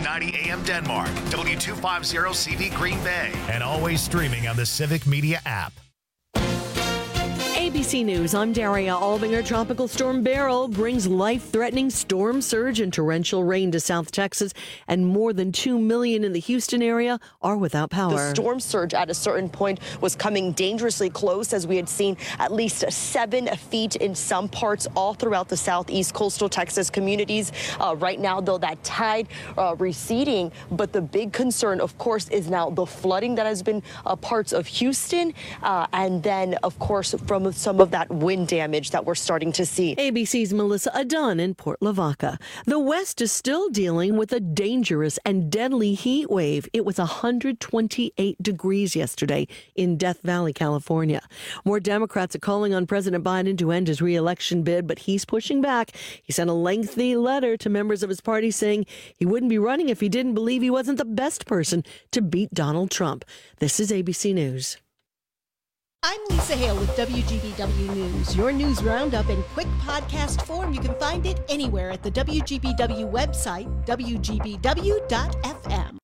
690 AM Denmark, W250 CD Green Bay, and always streaming on the Civic Media app. ABC News, I'm Daria Albinger. Tropical Storm Beryl brings life-threatening storm surge and torrential rain to South Texas, and more than 2 million in the Houston area are without power. The storm surge at a certain point was coming dangerously close, as we had seen at least 7 feet in some parts all throughout the southeast coastal Texas communities. Right now, though, that tide receding, but the big concern, of course, is now the flooding that has been parts of Houston, and then, of course, from some of that wind damage that we're starting to see. ABC's Melissa Adon in Port Lavaca. The West is still dealing with a dangerous and deadly heat wave. It was 128 degrees yesterday in Death Valley, California. More Democrats are calling on President Biden to end his re-election bid, but he's pushing back. He sent a lengthy letter to members of his party saying he wouldn't be running if he didn't believe he wasn't the best person to beat Donald Trump. This is ABC News. I'm Lisa Hale with WGBW News, your news roundup in quick podcast form. You can find it anywhere at the WGBW website, WGBW.FM.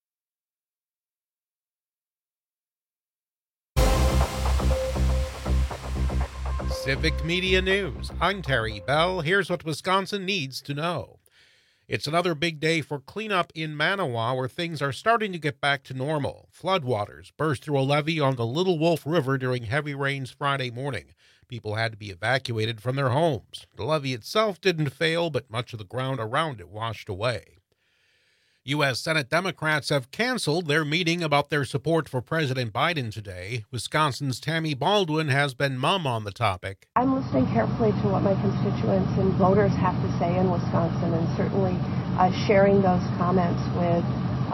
Civic Media News. I'm Terry Bell. Here's what Wisconsin needs to know. It's another big day for cleanup in Manawa, where things are starting to get back to normal. Floodwaters burst through a levee on the Little Wolf River during heavy rains Friday morning. People had to be evacuated from their homes. The levee itself didn't fail, but much of the ground around it washed away. U.S. Senate Democrats have canceled their meeting about their support for President Biden today. Wisconsin's Tammy Baldwin has been mum on the topic. I'm listening carefully to what my constituents and voters have to say in Wisconsin, and certainly sharing those comments with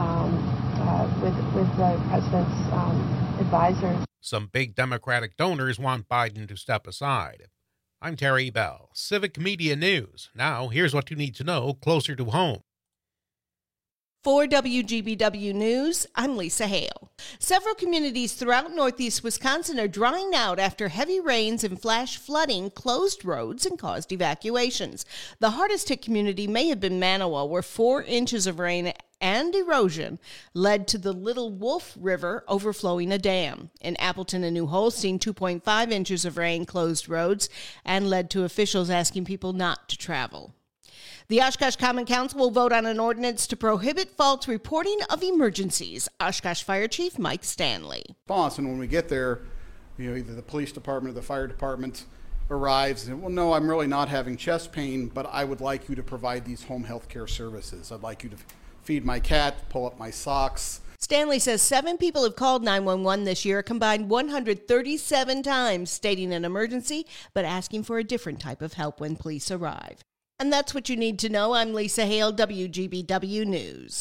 the president's advisors. Some big Democratic donors want Biden to step aside. I'm Terry Bell, Civic Media News. Now, here's what you need to know closer to home. For WGBW News, I'm Lisa Hale. Several communities throughout northeast Wisconsin are drying out after heavy rains and flash flooding closed roads and caused evacuations. The hardest hit community may have been Manawa, where 4 inches of rain and erosion led to the Little Wolf River overflowing a dam. In Appleton and New Holstein, 2.5 inches of rain closed roads and led to officials asking people not to travel. The Oshkosh Common Council will vote on an ordinance to prohibit false reporting of emergencies. Oshkosh Fire Chief Mike Stanley. And when we get there, either the police department or the fire department arrives and, well, no, I'm really not having chest pain, but I would like you to provide these home health care services. I'd like you to feed my cat, pull up my socks. Stanley says 7 people have called 911 this year, combined 137 times, stating an emergency, but asking for a different type of help when police arrive. And that's what you need to know. I'm Lisa Hale, WGBW News.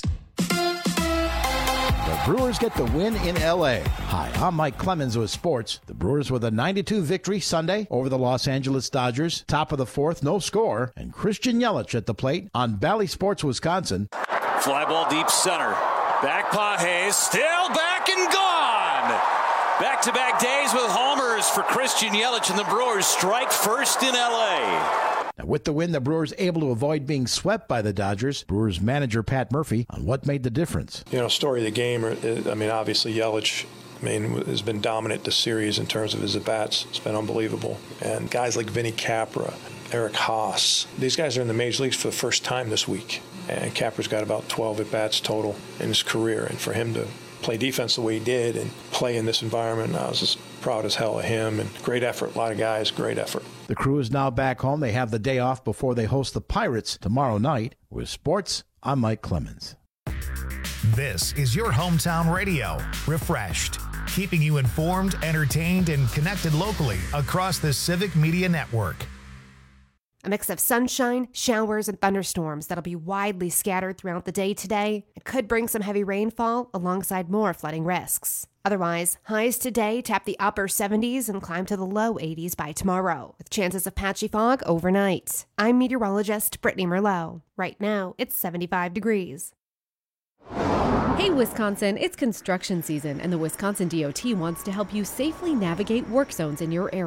The Brewers get the win in L.A. Hi, I'm Mike Clemens with sports. The Brewers with a 9-2 victory Sunday over the Los Angeles Dodgers. Top of the 4th, no score. And Christian Yelich at the plate on Bally Sports, Wisconsin. Fly ball deep center. Back Pages, still back and gone. Back-to-back days with homers for Christian Yelich, and the Brewers strike first in L.A. Now, with the win, the Brewers able to avoid being swept by the Dodgers. Brewers manager Pat Murphy on what made the difference. Story of the game, obviously Yelich, has been dominant this series in terms of his at-bats. It's been unbelievable. And guys like Vinny Capra, Eric Haas, these guys are in the major leagues for the first time this week. And Capra's got about 12 at-bats total in his career. And for him to play defense the way he did and play in this environment, I was just proud as hell of him. And great effort. A lot of guys, great effort. The crew is now back home. They have the day off before they host the Pirates tomorrow night. With sports, I'm Mike Clemens. This is your hometown radio, Refreshed, keeping you informed, entertained, and connected locally across the Civic Media Network. A mix of sunshine, showers, and thunderstorms that'll be widely scattered throughout the day today. It could bring some heavy rainfall alongside more flooding risks. Otherwise, highs today tap the upper 70s and climb to the low 80s by tomorrow, with chances of patchy fog overnight. I'm meteorologist Brittany Merlot. Right now, it's 75 degrees. Hey Wisconsin, it's construction season and the Wisconsin DOT wants to help you safely navigate work zones in your area.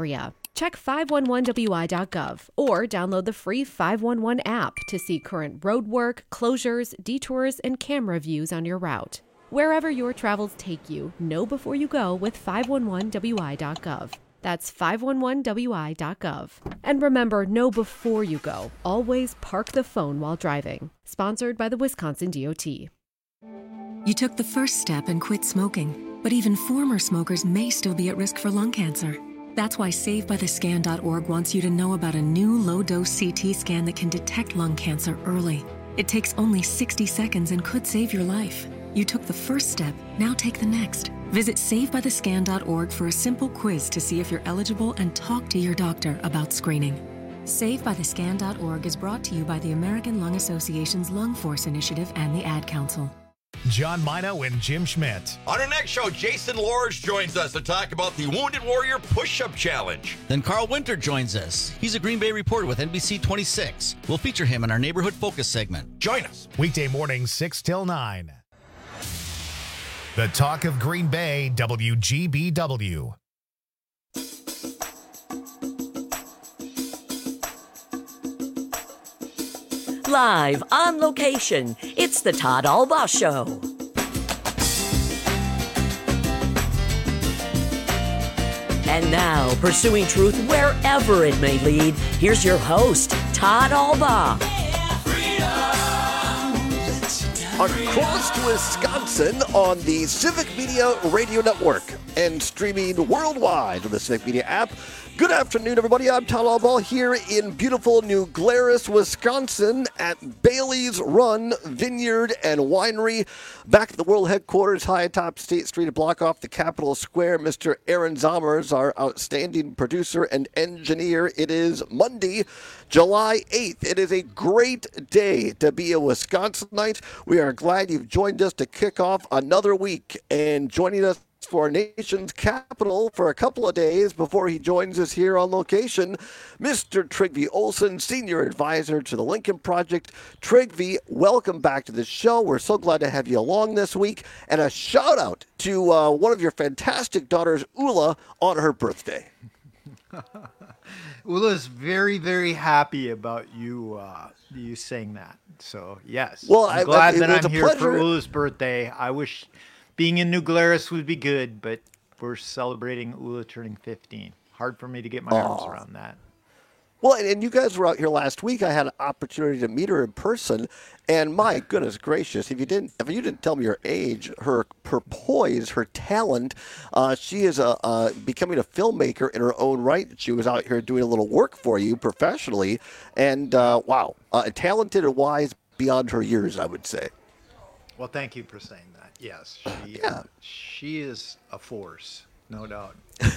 Check 511wi.gov or download the free 511 app to see current roadwork, closures, detours, and camera views on your route. Wherever your travels take you, know before you go with 511wi.gov. That's 511wi.gov. And remember, know before you go. Always park the phone while driving. Sponsored by the Wisconsin DOT. You took the first step and quit smoking, but even former smokers may still be at risk for lung cancer. That's why SaveByTheScan.org wants you to know about a new low-dose CT scan that can detect lung cancer early. It takes only 60 seconds and could save your life. You took the first step, now take the next. Visit SaveByTheScan.org for a simple quiz to see if you're eligible and talk to your doctor about screening. SaveByTheScan.org is brought to you by the American Lung Association's Lung Force Initiative and the Ad Council. John Mino and Jim Schmidt. On our next show, Jason Lorge joins us to talk about the Wounded Warrior Push-Up Challenge. Then Carl Winter joins us. He's a Green Bay reporter with NBC 26. We'll feature him in our Neighborhood Focus segment. Join us. Weekday mornings 6 till 9. The Talk of Green Bay, WGBW. Live on location, it's the Todd Albaugh Show. And now, pursuing truth wherever it may lead, here's your host, Todd Albaugh. Across Wisconsin on the Civic Media Radio Network and streaming worldwide on the Civic Media app. Good afternoon, everybody. I'm Todd Albaugh here in beautiful New Glarus, Wisconsin at Bailey's Run Vineyard and Winery. Back at the world headquarters, high atop State Street, a block off the Capitol Square. Mr. Aaron Zommers, our outstanding producer and engineer. It is Monday, July 8th. It is a great day to be a Wisconsinite. We are glad you've joined us to kick off another week, and joining us for our nation's capital for a couple of days before he joins us here on location, Mr. Trygve Olsen, Senior Advisor to the Lincoln Project. Trygve, welcome back to the show. We're so glad to have you along this week. And a shout out to one of your fantastic daughters, Ula, on her birthday. Ula's very, very happy about you saying that. So, yes. Well, I'm glad that I'm here for Ula's birthday. I wish being in New Glarus would be good, but we're celebrating Ula turning 15. Hard for me to get my arms around that. Well, and you guys were out here last week. I had an opportunity to meet her in person, and my goodness gracious, if you didn't tell me her age, her poise, her talent, she is becoming a filmmaker in her own right. She was out here doing a little work for you professionally, and wow, talented and wise beyond her years, I would say. Well, thank you for saying that. Yes, she is a force, no doubt.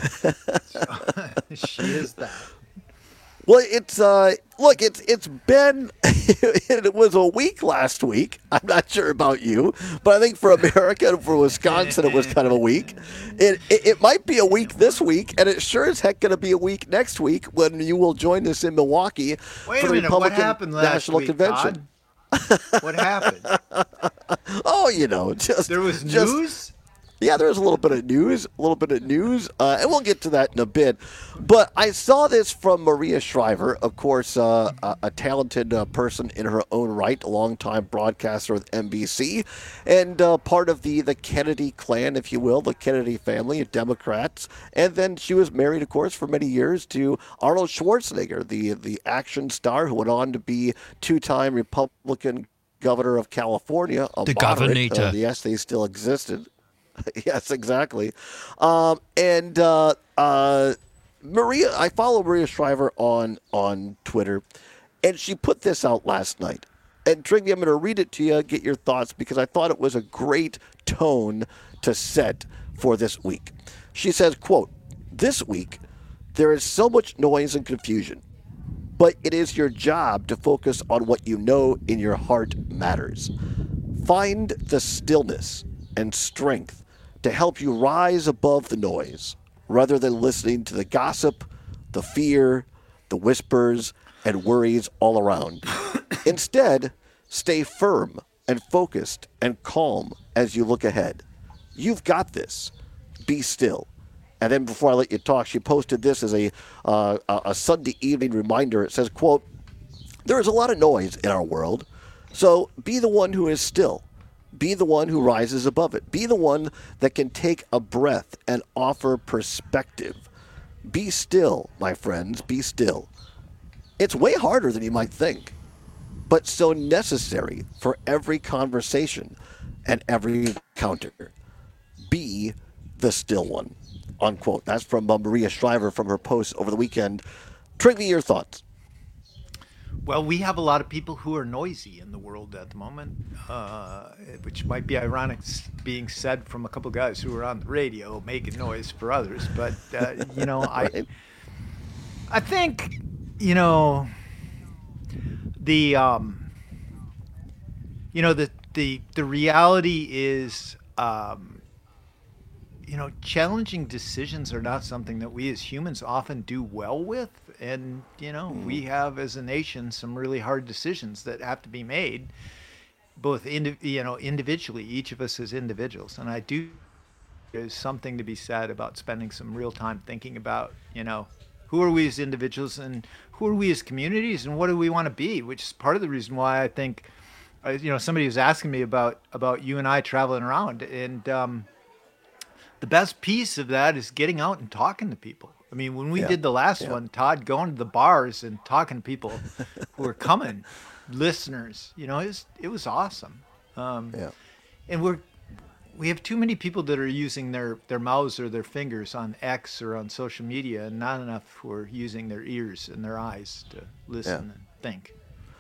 She is that. Well, it's been it was a week last week. I'm not sure about you, but I think for America and for Wisconsin, it was kind of a week. It might be a week this week, and it's sure as heck going to be a week next week when you will join us in Milwaukee for the Republican National Convention. Todd? What happened? Oh, just there was news. Yeah, there was a little bit of news, and we'll get to that in a bit. But I saw this from Maria Shriver, of course, a talented person in her own right, a longtime broadcaster with NBC, and part of the Kennedy clan, if you will, the Kennedy family of Democrats. And then she was married, of course, for many years to Arnold Schwarzenegger, the action star who went on to be two-time Republican governor of California. The governor. Yes, they still existed. Yes, exactly. Maria, I follow Maria Shriver on Twitter, and she put this out last night. And Trygve, I'm going to read it to you, get your thoughts, because I thought it was a great tone to set for this week. She says, quote, "This week, there is so much noise and confusion, but it is your job to focus on what you know in your heart matters. Find the stillness and strength to help you rise above the noise, rather than listening to the gossip, the fear, the whispers, and worries all around. Instead, stay firm and focused and calm as you look ahead. You've got this. Be still And then before I let you talk, she posted this as a Sunday evening reminder. It says, quote, "There is a lot of noise in our world, so be the one who is still. Be the one who rises above it. Be the one that can take a breath and offer perspective. Be still, my friends, be still." It's way harder than you might think, but so necessary for every conversation and every encounter. Be the still one, unquote. That's from Maria Shriver from her post over the weekend. Trigby, your thoughts? Well, we have a lot of people who are noisy in the world at the moment, which might be ironic being said from a couple guys who are on the radio making noise for others. But, right. I think, the reality is, challenging decisions are not something that we as humans often do well with. And, we have as a nation some really hard decisions that have to be made, both, individually, each of us as individuals. And I do, there's something to be said about spending some real time thinking about, who are we as individuals and who are we as communities and what do we want to be, which is part of the reason why I think, somebody was asking me about you and I traveling around. And the best piece of that is getting out and talking to people. I mean, when we did the last one, Todd, going to the bars and talking to people who were coming, listeners, it was awesome. And we have too many people that are using their mouths or their fingers on X or on social media, and not enough who are using their ears and their eyes to listen and think.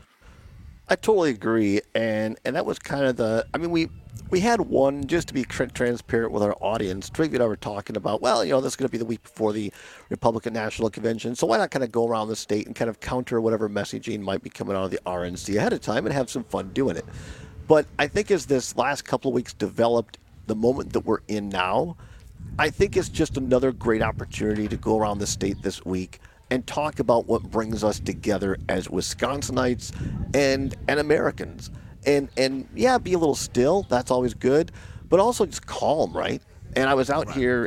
I totally agree, and that was kind of we had one, just to be transparent with our audience. Trigby and I were talking about, this is going to be the week before the Republican National Convention, so why not kind of go around the state and kind of counter whatever messaging might be coming out of the RNC ahead of time and have some fun doing it. But I think as this last couple of weeks developed, the moment that we're in now, I think it's just another great opportunity to go around the state this week and talk about what brings us together as Wisconsinites and Americans. And be a little still. That's always good, but also just calm, right? And I was out here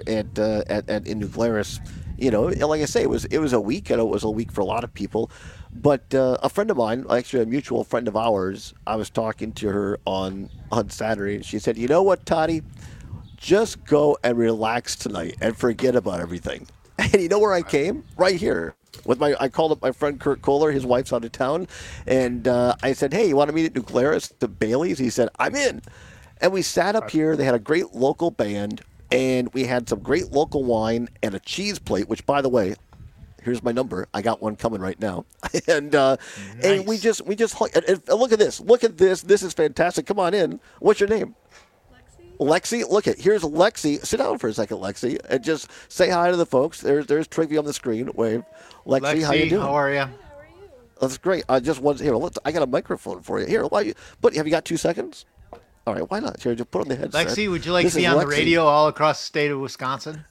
in New Glarus. Like I say, it was a week. I know it was a week for a lot of people, but a friend of mine, actually a mutual friend of ours, I was talking to her on Saturday, and she said, "You know what, Toddy? Just go and relax tonight and forget about everything." And you know where I came? Right here. I called up my friend Kurt Kohler. His wife's out of town, and I said, "Hey, you want to meet at New Glarus, the Bailey's?" He said, "I'm in." And we sat up here. They had a great local band, and we had some great local wine and a cheese plate. Which, by the way, here's my number. I got one coming right now. And nice. And we just and look at this. Look at this. This is fantastic. Come on in. What's your name? Lexi, here's Lexi. Sit down for a second, Lexi, and just say hi to the folks. There's Trigby on the screen. Wave. Lexi, how you doing? How are you? That's great. I got a microphone for you. Here, but have you got 2 seconds? All right, why not? Here, just put on the headset. Lexi, would you like to be on the radio all across the state of Wisconsin?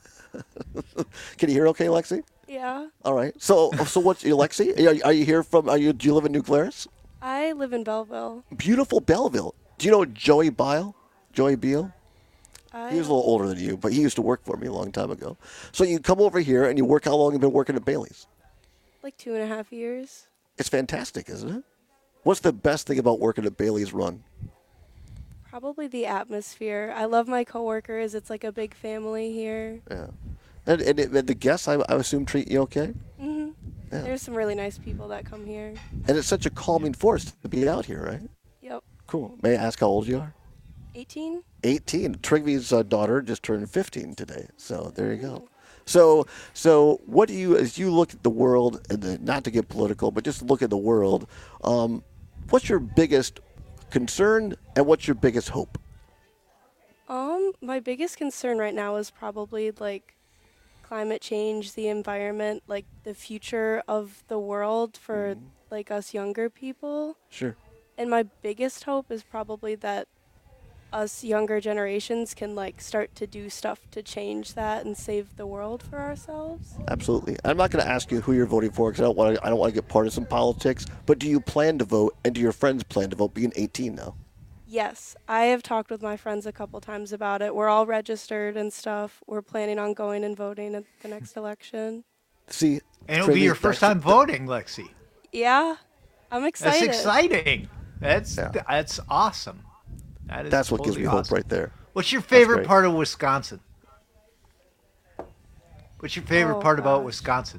Can you hear okay, Lexi? Yeah. All right. So what's Lexi? Are you here from? Do you live in New Glarus? I live in Belleville. Beautiful Belleville. Do you know Joey Beal? Joey Beal? He was a little older than you, but he used to work for me a long time ago. So you come over here and you work. How long have you been working at Bailey's? Like 2.5 years. It's fantastic, isn't it? What's the best thing about working at Bailey's Run? Probably the atmosphere. I love my coworkers. It's like a big family here. Yeah. And the guests, I assume, treat you okay? Mm-hmm. Yeah. There's some really nice people that come here. And it's such a calming force to be out here, right? Yep. Cool. May I ask how old you are? 18. 18. Trigby's daughter just turned 15 today. So there you go. So what do you, as you look at the world, and not to get political, but just look at the world, what's your biggest concern and what's your biggest hope? My biggest concern right now is probably like climate change, the environment, like the future of the world for like us younger people. Sure. And my biggest hope is probably that us younger generations can like start to do stuff to change that and save the world for ourselves. Absolutely. I'm not going to ask you who you're voting for because I don't want to get partisan politics, but do you plan to vote and do your friends plan to vote being 18 now? Yes, I have talked with my friends a couple times about it. We're all registered and stuff. We're planning on going and voting at the next election. See, and it'll be your first time voting, Lexi. Yeah, I'm excited. That's exciting. That's awesome. That's what gives me hope right there. What's your favorite part of Wisconsin? What's your favorite part about Wisconsin?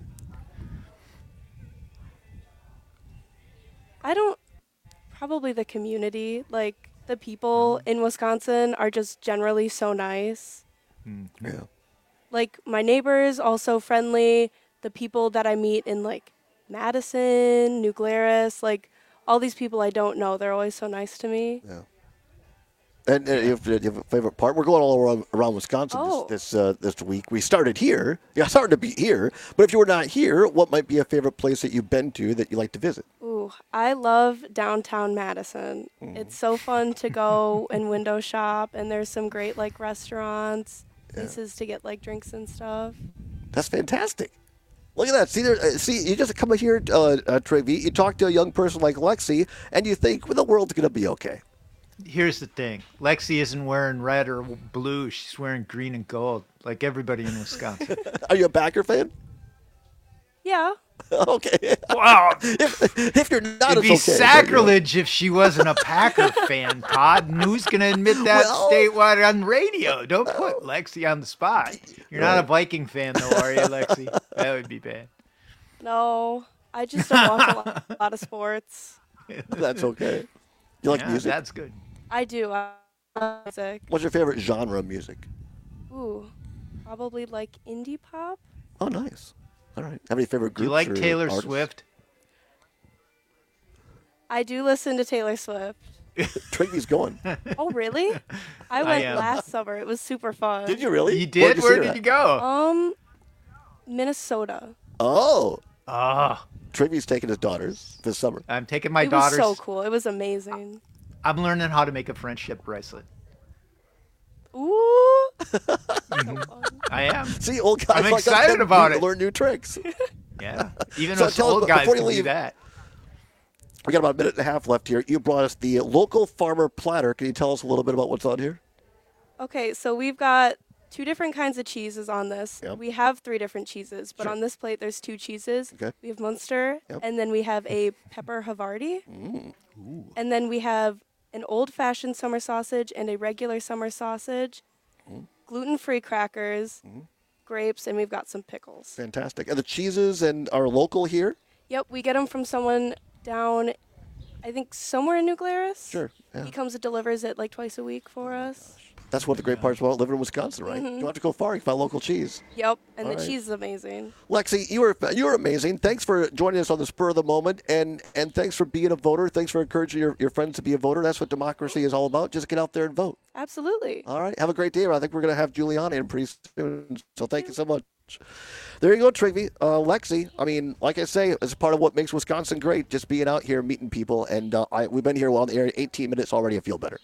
Probably the community. Like, the people in Wisconsin are just generally so nice. Yeah. Like, my neighbors also friendly. The people that I meet in, like, Madison, New Glarus, like, all these people I don't know, they're always so nice to me. Yeah. And if you have a favorite part, we're going all around Wisconsin this week. We started here. Yeah, started to be here. But if you were not here, what might be a favorite place that you've been to that you like to visit? Ooh, I love downtown Madison. It's so fun to go and window shop, and there's some great, like, restaurants, places to get, like, drinks and stuff. That's fantastic. Look at that. See, you just come here, Trivy. You talk to a young person like Lexi, and you think, well, the world's going to be okay. Here's the thing. Lexi isn't wearing red or blue. She's wearing green and gold, like everybody in Wisconsin. Are you a Packer fan? Yeah. Okay. Wow. If you're not, it'd be sacrilege if she wasn't a Packer fan, Todd. And who's going to admit that statewide on radio? Don't put Lexi on the spot. You're not a Viking fan, though, are you, Lexi? That would be bad. No, I just don't watch a lot of sports. That's okay. You like music? That's good. I do. I love music. What's your favorite genre of music? Ooh, probably like indie pop. Oh, nice. All right. Have any favorite groups? Do you like Taylor artists? Swift? I do listen to Taylor Swift. Tracy's going. Oh, really? I went last summer. It was super fun. Did you really? You did? Where did you go? Minnesota. Oh. Ah. Tracy's taking his daughters this summer. I'm taking my It daughters. was so cool. It was amazing. I'm learning how to make a friendship bracelet. Ooh. I am. See, old guys I'm like excited us about it. learn new tricks. Yeah. Even So us tell us, old guys before you can do leave, that. We got about a minute and a half left here. You brought us the local farmer platter. Can you tell us a little bit about what's on here? Okay, so we've got 2 different kinds of cheeses on this. Yep. We have 3 different cheeses, but on this plate there's 2 cheeses. Okay. We have Munster, and then we have a pepper Havarti. And then we have an old-fashioned summer sausage and a regular summer sausage, gluten-free crackers, grapes, and we've got some pickles. Fantastic. And the cheeses are local here? Yep, we get them from someone down, I think, somewhere in New Glarus. Sure. Yeah. He comes and delivers it like twice a week for us. That's what the great part is about living in Wisconsin, right? You don't have to go far. You can find local cheese. Yep, and All the right. cheese is amazing. Lexi, you were amazing. Thanks for joining us on the spur of the moment, and thanks for being a voter. Thanks for encouraging your friends to be a voter. That's what democracy is all about. Just get out there and vote. Absolutely. All right. Have a great day. I think we're going to have Juliana in pretty soon, so thank you so much. There you go, Trigby. Lexi, I mean, like I say, it's part of what makes Wisconsin great, just being out here, meeting people, and we've been here on the air 18 minutes already. I feel better.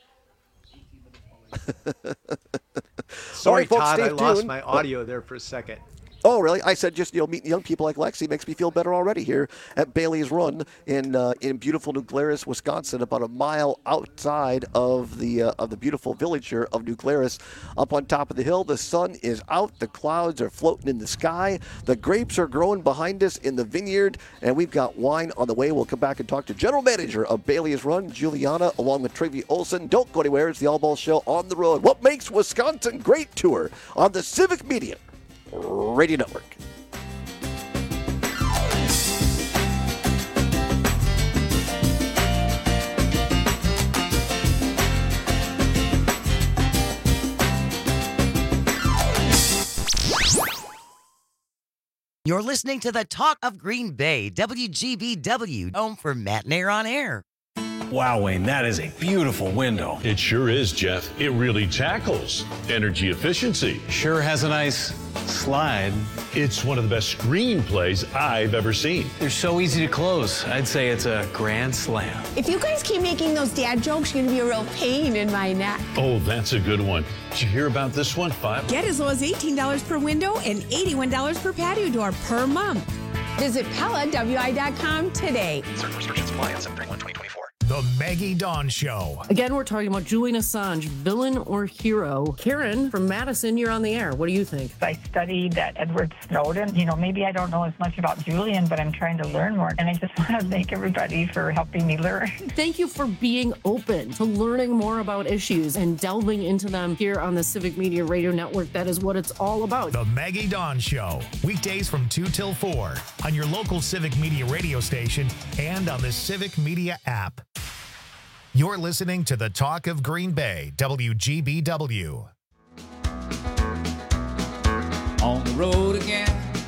Sorry, right, folks, Todd, stay I lost tuned. my audio there for a second. Oh, really? I said just, meeting young people like Lexi makes me feel better already here at Bailey's Run in beautiful New Glarus, Wisconsin, about a mile outside of the beautiful village here of New Glarus. Up on top of the hill, the sun is out, the clouds are floating in the sky, the grapes are growing behind us in the vineyard, and we've got wine on the way. We'll come back and talk to General Manager of Bailey's Run, Juliana, along with Trivy Olson. Don't go anywhere. It's the All Ball Show on the road. What makes Wisconsin great tour on the Civic Media Radio Network. You're listening to the Talk of Green Bay, WGBW, home for Matt and Air on Air. Wow, Wayne, that is a beautiful window. It sure is, Jeff. It really tackles energy efficiency. Sure has a nice slide. It's one of the best screenplays I've ever seen. They're so easy to close. I'd say it's a grand slam. If you guys keep making those dad jokes, you're going to be a real pain in my neck. Oh, that's a good one. Did you hear about this one? Get as low as $18 per window and $81 per patio door per month. Visit PellaWI.com today. Certain restrictions apply on 7/31/2024. The Maggie Dawn Show. Again, we're talking about Julian Assange, villain or hero. Karen from Madison, you're on the air. What do you think? I studied Edward Snowden. Maybe I don't know as much about Julian, but I'm trying to learn more. And I just want to thank everybody for helping me learn. Thank you for being open to learning more about issues and delving into them here on the Civic Media Radio Network. That is what it's all about. The Maggie Dawn Show. Weekdays from 2 till 4 on your local Civic Media radio station and on the Civic Media app. You're listening to the Talk of Green Bay, WGBW. On the road again.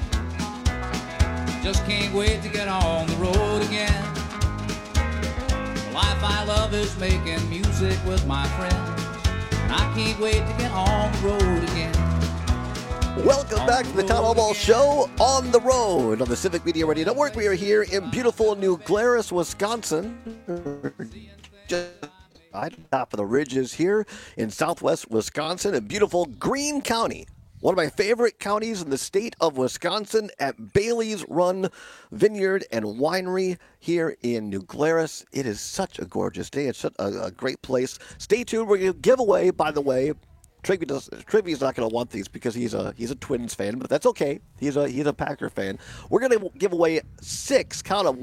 Just can't wait to get on the road again. The life I love is making music with my friends. And I can't wait to get on the road again. Welcome back to the Town Hall Ball Show on the road on the Civic Media Radio Network. We are here in beautiful New Glarus, Wisconsin. Just right on top of the ridges here in southwest Wisconsin, in beautiful Greene County. One of my favorite counties in the state of Wisconsin at Bailey's Run Vineyard and Winery here in New Glarus. It is such a gorgeous day. It's such a great place. Stay tuned. We're going to give away, by the way, Trivby's not going to want these because he's a Twins fan, but that's okay. He's a Packer fan. We're going to give away 6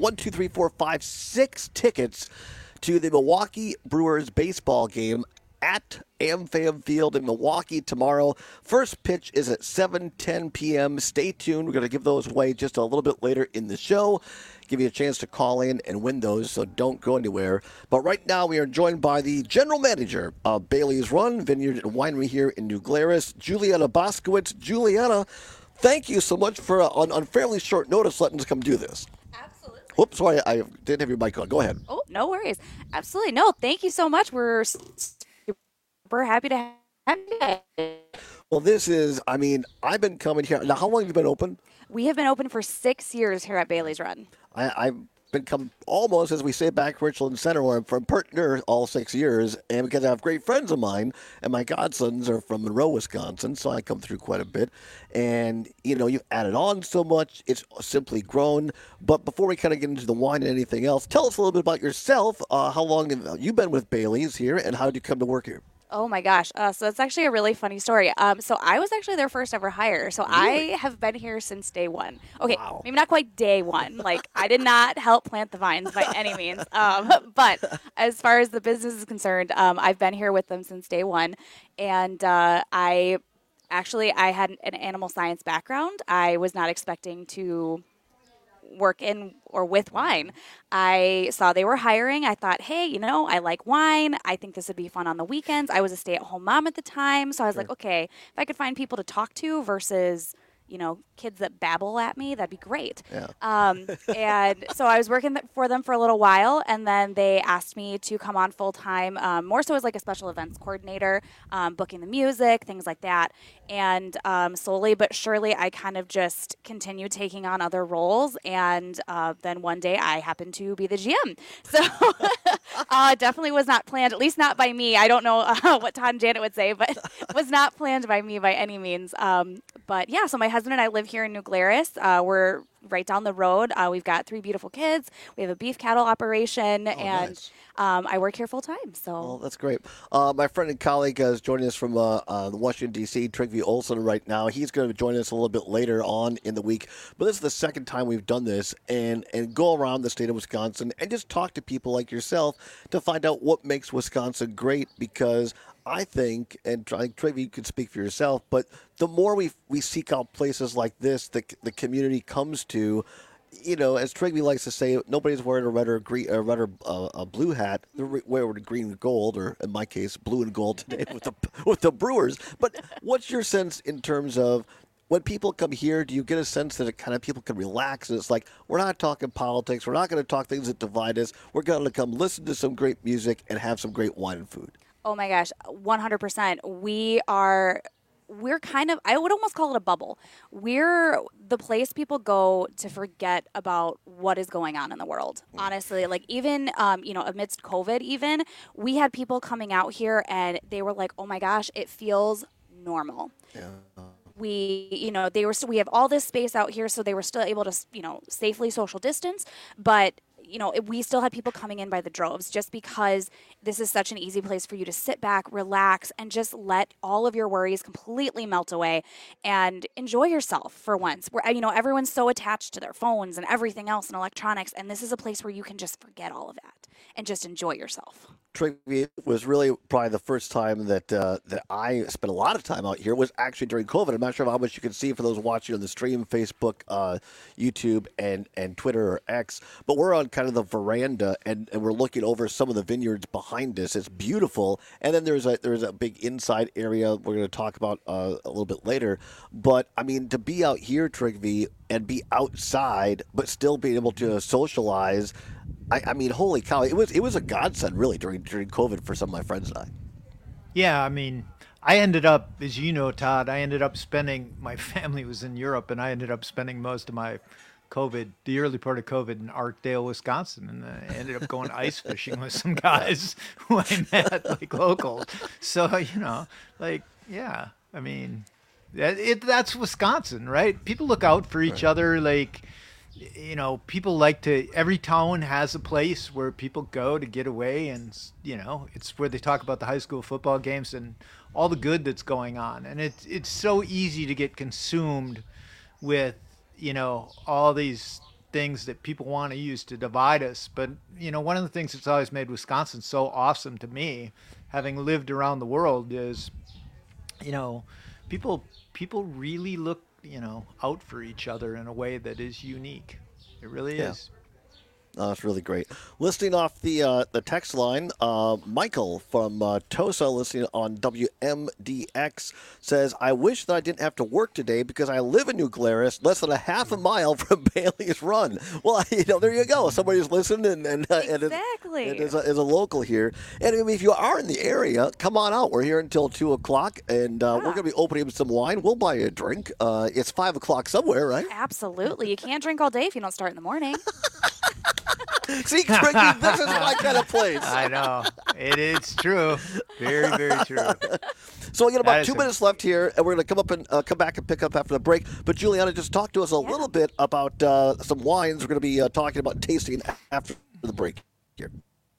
tickets to the Milwaukee Brewers baseball game at AmFam Field in Milwaukee tomorrow. First pitch is at 7:10 p.m. Stay tuned. We're going to give those away just a little bit later in the show. Give you a chance to call in and win those, so don't go anywhere. But right now we are joined by the general manager of Bailey's Run Vineyard and Winery here in New Glarus, Juliana Boskowitz. Juliana, thank you so much for on fairly short notice letting us come do this. Absolutely. Whoops, sorry, I didn't have your mic on. Go ahead. Oh, no worries. Absolutely. No, thank you so much. We're super happy to have you. Well, this is, I've been coming here. Now, how long have you been open? We have been open for 6 years here at Bailey's Run. I've been coming almost, as we say, back to Richland Center, where I'm from partner all 6 years, and because I have great friends of mine, and my godsons are from Monroe, Wisconsin, so I come through quite a bit. And, you've added on so much. It's simply grown. But before we kind of get into the wine and anything else, tell us a little bit about yourself. How long have you been with Bailey's here, and how did you come to work here? Oh my gosh. So it's actually a really funny story. So I was actually their first ever hire. So really? I have been here since day one. Okay, wow. Maybe not quite day one. Like I did not help plant the vines by any means. But as far as the business is concerned, I've been here with them since day one. And I had an animal science background. I was not expecting to work in or with wine. I saw they were hiring. I thought, hey, I like wine. I think this would be fun on the weekends. I was a stay-at-home mom at the time, so I was like, okay, if I could find people to talk to versus kids that babble at me, that'd be great. Yeah. And so I was working for them for a little while, and then they asked me to come on full-time, more so as like a special events coordinator, booking the music, things like that. And slowly but surely, I kind of just continued taking on other roles, and then one day I happened to be the GM. So definitely was not planned, at least not by me. I don't know what Todd and Janet would say, but was not planned by me by any means. But yeah, so my husband and I live here in New Glarus. We're right down the road. We've got 3 beautiful kids. We have a beef cattle operation, and nice. I work here full time. So oh, that's great. My friend and colleague is joining us from Washington, D.C., Trygve Olsen right now. He's going to join us a little bit later on in the week. But this is the second time we've done this and go around the state of Wisconsin and just talk to people like yourself to find out what makes Wisconsin great, because I think, and Trygve, you can speak for yourself, but the more we seek out places like this, the community comes to, as Trygve likes to say, nobody's wearing a red or green, a blue hat. They're wearing green and gold, or in my case, blue and gold today with the Brewers. But what's your sense in terms of when people come here? Do you get a sense that people can relax, and it's like, we're not talking politics, we're not going to talk things that divide us, we're going to come listen to some great music and have some great wine and food? Oh my gosh, 100%. We're kind of, I would almost call it a bubble. We're the place people go to forget about what is going on in the world. Honestly, like even, amidst COVID even, we had people coming out here and they were like, oh my gosh, it feels normal. Yeah. We have all this space out here, so they were still able to, safely social distance, but we still had people coming in by the droves just because this is such an easy place for you to sit back, relax, and just let all of your worries completely melt away and enjoy yourself for once. Where, everyone's so attached to their phones and everything else and electronics, and this is a place where you can just forget all of that and just enjoy yourself. Trigby was really probably the first time that I spent a lot of time out here was actually during COVID. I'm not sure how much you can see for those watching on the stream, Facebook, YouTube, and Twitter or X. But we're on kind of the veranda, and we're looking over some of the vineyards behind us. It's beautiful. And then there's a big inside area we're going to talk about a little bit later. But, I mean, to be out here, Trigby, and be outside, but still being able to socialize, I mean, holy cow! It was a godsend, really, during COVID for some of my friends and I. Yeah, I mean, I ended up, as you know, Todd, my family was in Europe, and I ended up spending most of my the early part of COVID in Arkdale, Wisconsin, and I ended up going ice fishing with some guys who I met, like locals. So, yeah, I mean, that's Wisconsin, right? People look out for each other, like, people every town has a place where people go to get away, and, it's where they talk about the high school football games and all the good that's going on. And it's so easy to get consumed with, all these things that people want to use to divide us. But, one of the things that's always made Wisconsin so awesome to me, having lived around the world, is, people really look out for each other in a way that is unique. It really is. Oh, that's really great. Listening off the text line, Michael from Tosa, listening on WMDX, says, I wish that I didn't have to work today because I live in New Glarus, less than a half a mile from Bailey's Run. Well, there you go. Somebody's listening and exactly. Is a local here. And I mean, if you are in the area, come on out. We're here until 2 o'clock, and we're going to be opening some wine. We'll buy you a drink. It's 5 o'clock somewhere, right? Absolutely. You can't drink all day if you don't start in the morning. See, Tricky, this is my kind of place. I know. It's true. Very, very true. So we got about 2 minutes left here, and we're going to come up and come back and pick up after the break. But Juliana, just talk to us a little bit about some wines we're going to be talking about tasting after the break here.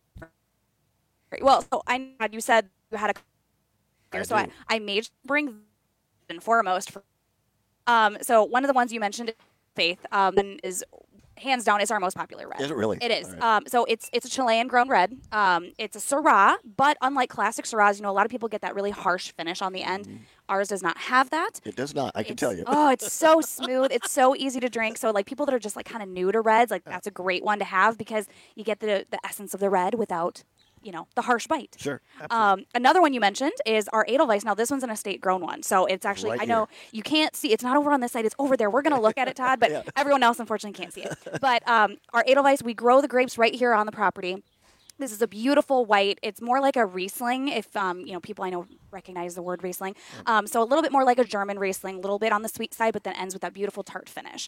Well, so you said you had I made bring and foremost. So one of the ones you mentioned, Faith, is hands down, it's our most popular red. Is it really? It is. Right. So it's a Chilean grown red. It's a Syrah, but unlike classic Syrahs, a lot of people get that really harsh finish on the end. Ours does not have that. It does not. I can tell you. Oh, it's so smooth. It's so easy to drink. So people that are just kind of new to reds, that's a great one to have because you get the essence of the red without the harsh bite. Sure. Another one you mentioned is our Edelweiss. Now, this one's an estate-grown one, so it's actually, I know you can't see, it's not over on this side, it's over there. We're going to look at it, Todd, but everyone else, unfortunately, can't see it. But our Edelweiss, we grow the grapes right here on the property. This is a beautiful white. It's more like a Riesling, if people I know recognize the word Riesling. So a little bit more like a German Riesling, a little bit on the sweet side, but then ends with that beautiful tart finish.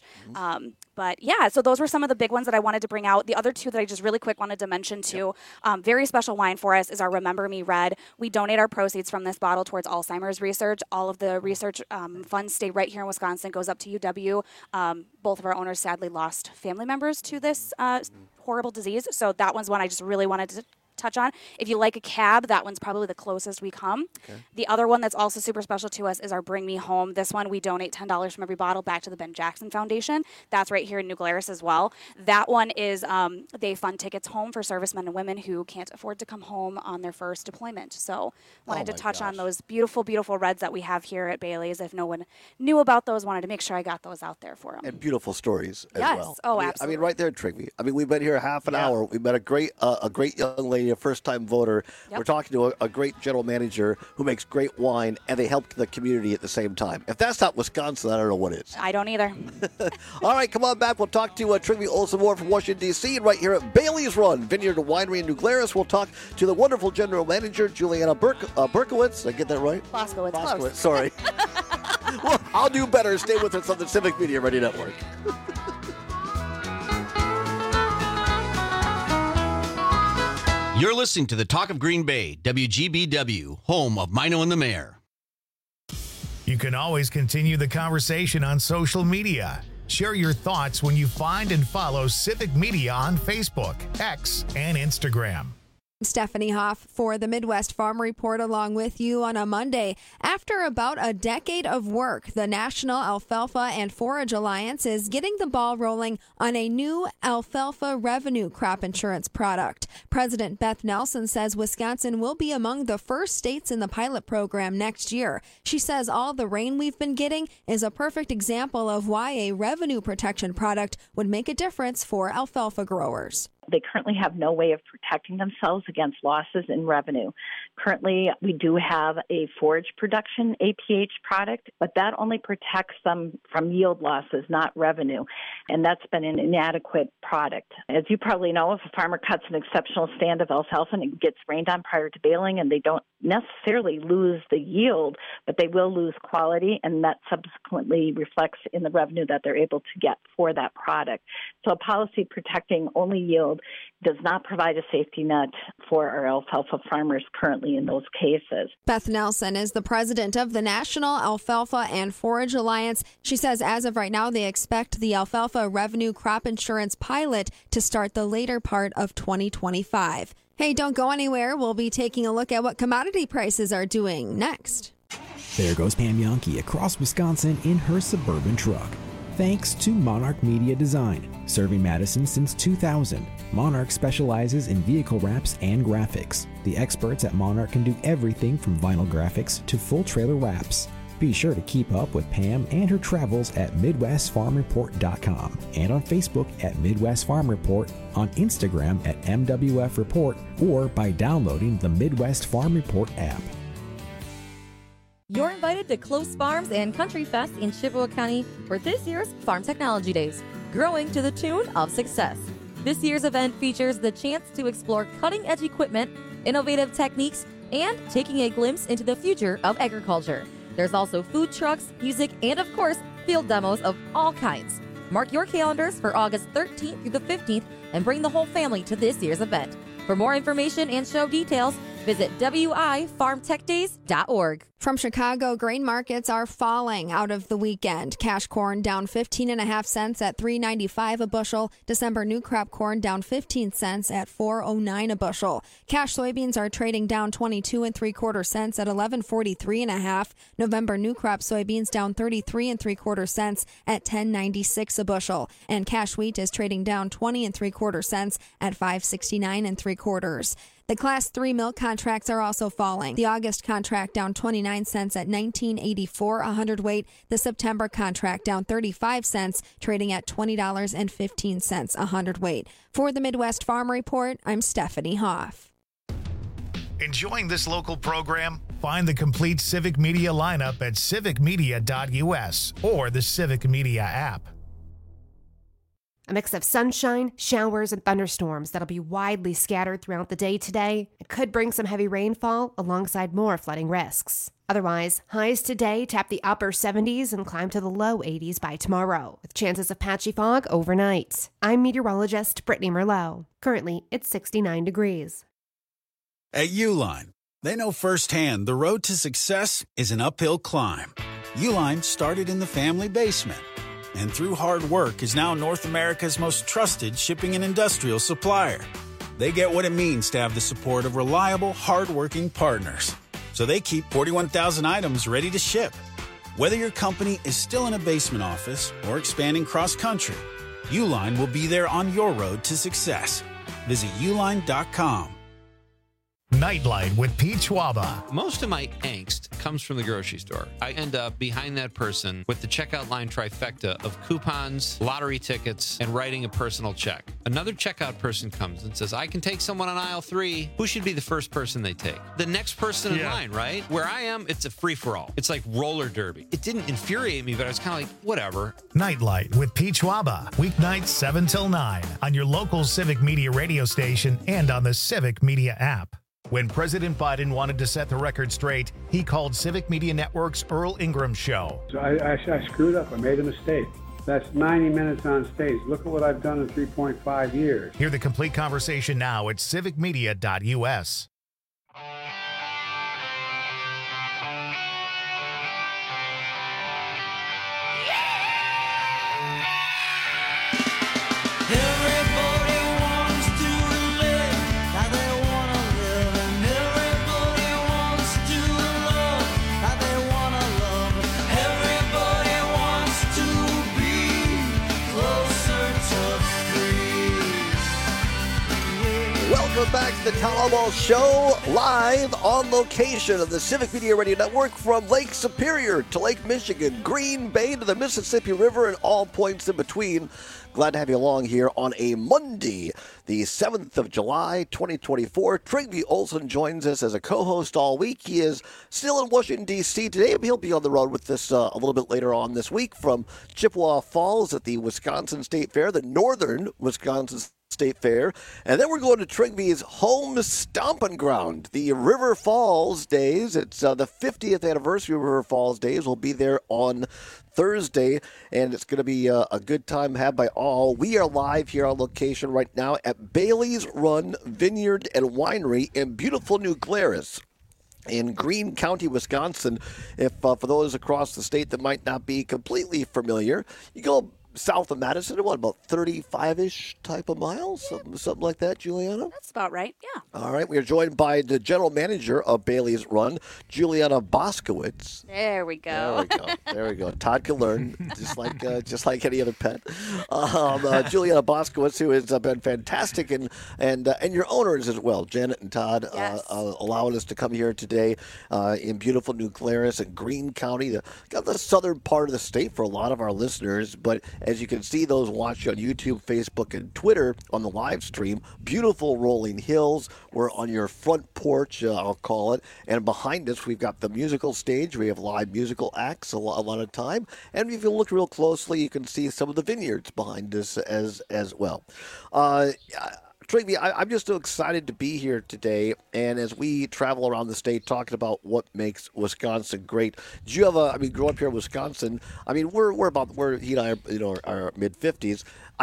But yeah, so those were some of the big ones that I wanted to bring out. The other two that I just really quick wanted to mention too, very special wine for us is our Remember Me Red. We donate our proceeds from this bottle towards Alzheimer's research. All of the research funds stay right here in Wisconsin, goes up to UW. Both of our owners sadly lost family members to this horrible disease. So that one's one I just really wanted to touch on. If you like a cab, that one's probably the closest we come. Okay. The other one that's also super special to us is our Bring Me Home. This one, we donate $10 from every bottle back to the Ben Jackson Foundation. That's right here in New Glarus as well. That one is they fund tickets home for servicemen and women who can't afford to come home on their first deployment. So wanted to touch on those beautiful, beautiful reds that we have here at Bailey's. If no one knew about those, wanted to make sure I got those out there for them. And beautiful stories as yes. well. Oh, absolutely. I mean, right there, Trigby. I mean, we've been here half an hour. We met a great young lady, a first-time voter. We're talking to a great general manager who makes great wine, and they help the community at the same time. If that's not Wisconsin, I don't know what is. I don't either. All right, come on back. We'll talk to Trigby Olsen-Moore from Washington, D.C., and right here at Bailey's Run, Vineyard and Winery in New Glarus. We'll talk to the wonderful general manager, Juliana Berkowitz. Did I get that right? Kloskowitz. Sorry. Well, I'll do better. Stay with us on the Civic Media Radio Network. You're listening to the Talk of Green Bay, WGBW, home of Mino and the Mayor. You can always continue the conversation on social media. Share your thoughts when you find and follow Civic Media on Facebook, X, and Instagram. Stephanie Hoff for the Midwest Farm Report along with you on a Monday. After about a decade of work, the National Alfalfa and Forage Alliance is getting the ball rolling on a new alfalfa revenue crop insurance product. President Beth Nelson says Wisconsin will be among the first states in the pilot program next year. She says all the rain we've been getting is a perfect example of why a revenue protection product would make a difference for alfalfa growers. They currently have no way of protecting themselves against losses in revenue. Currently, we do have a forage production APH product, but that only protects them from yield losses, not revenue. And that's been an inadequate product. As you probably know, if a farmer cuts an exceptional stand of alfalfa and it gets rained on prior to baling, and they don't necessarily lose the yield, but they will lose quality, and that subsequently reflects in the revenue that they're able to get for that product. So a policy protecting only yield does not provide a safety net for our alfalfa farmers currently in those cases. Beth Nelson is the president of the National Alfalfa and Forage Alliance. She says as of right now, they expect the alfalfa revenue crop insurance pilot to start the later part of 2025. Hey, don't go anywhere. We'll be taking a look at what commodity prices are doing next. There goes Pam Yonke across Wisconsin in her Suburban truck. Thanks to Monarch Media Design, serving Madison since 2000. Monarch specializes in vehicle wraps and graphics. The experts at Monarch can do everything from vinyl graphics to full trailer wraps. Be sure to keep up with Pam and her travels at MidwestFarmReport.com and on Facebook at Midwest Farm Report, on Instagram at MWF Report, or by downloading the Midwest Farm Report app. You're invited to Close Farms and Country Fest in Chippewa County for this year's Farm Technology Days, growing to the tune of success. This year's event features the chance to explore cutting-edge equipment, innovative techniques, and taking a glimpse into the future of agriculture. There's also food trucks, music, and of course, field demos of all kinds. Mark your calendars for August 13th through the 15th and bring the whole family to this year's event. For more information and show details, visit wifarmtechdays.org. From Chicago, grain markets are falling out of the weekend. Cash corn down 15.5 cents at $3.95 a bushel. December new crop corn down 15 cents at $4.09 a bushel. Cash soybeans are trading down 22.75 cents at $11.43.5. November new crop soybeans down 33.75 cents at $10.96 a bushel. And cash wheat is trading down 20.75 cents at $5.6975. The Class 3 milk contracts are also falling. The August contract down 29 cents at $19.84 a hundredweight. The September contract down 35 cents, trading at $20.15 a hundredweight. For the Midwest Farm Report, I'm Stephanie Hoff. Enjoying this local program? Find the complete Civic Media lineup at civicmedia.us or the Civic Media app. A mix of sunshine, showers, and thunderstorms that'll be widely scattered throughout the day today. It could bring some heavy rainfall alongside more flooding risks. Otherwise, highs today tap the upper 70s and climb to the low 80s by tomorrow, with chances of patchy fog overnight. I'm meteorologist Brittany Merlot. Currently, it's 69 degrees. At Uline, they know firsthand the road to success is an uphill climb. Uline started in the family basement, and through hard work is now North America's most trusted shipping and industrial supplier. They get what it means to have the support of reliable, hard-working partners. So they keep 41,000 items ready to ship. Whether your company is still in a basement office or expanding cross-country, Uline will be there on your road to success. Visit uline.com. Nightlight with Pete Schwaba. Most of my angst comes from the grocery store. I end up behind that person with the checkout line trifecta of coupons, lottery tickets, and writing a personal check. Another checkout person comes and says, I can take someone on aisle 3. Who should be the first person they take? The next person in line, right? Where I am, it's a free-for-all. It's like roller derby. It didn't infuriate me, but I was kind of like, whatever. Nightlight with Pete Schwaba. Weeknights 7 till 9 on your local Civic Media radio station and on the Civic Media app. When President Biden wanted to set the record straight, he called Civic Media Network's Earl Ingram Show. So I screwed up. I made a mistake. That's 90 minutes on stage. Look at what I've done in 3.5 years. Hear the complete conversation now at civicmedia.us. the Tom Ball Show, live on location of the Civic Media Radio Network from Lake Superior to Lake Michigan, Green Bay to the Mississippi River, and all points in between. Glad to have you along here on a Monday, the 7th of July, 2024. Trygve Olson joins us as a co-host all week. He is still in Washington, D.C. today, but he'll be on the road with us a little bit later on this week from Chippewa Falls at the Wisconsin State Fair, the Northern Wisconsin State Fair. And then we're going to Trygve's home stomping ground, the River Falls Days. It's the 50th anniversary of River Falls Days. We'll be there on Thursday, and it's going to be a good time had by all. We are live here on location right now at Bailey's Run Vineyard and Winery in beautiful New Glarus in Greene County, Wisconsin. If for those across the state that might not be completely familiar, you go south of Madison, what, about 35-ish type of miles? Something like that, Juliana? That's about right, yeah. All right, we are joined by the general manager of Bailey's Run, Juliana Boskowitz. There we go. There we go. Todd can learn, just like any other pet. Juliana Boskowitz, who has been fantastic, and your owners as well, Janet and Todd, Yes. allowing us to come here today in beautiful New Glarus and Greene County, the southern part of the state for a lot of our listeners, but as you can see, those watching on YouTube, Facebook, and Twitter on the live stream, beautiful rolling hills. We're on your front porch, I'll call it. And behind us, we've got the musical stage. We have live musical acts a lot of time. And if you look real closely, you can see some of the vineyards behind us as well. Trygve, I'm just so excited to be here today, and as we travel around the state talking about what makes Wisconsin great. Do you have growing up here in Wisconsin, we're he and I are mid-50s.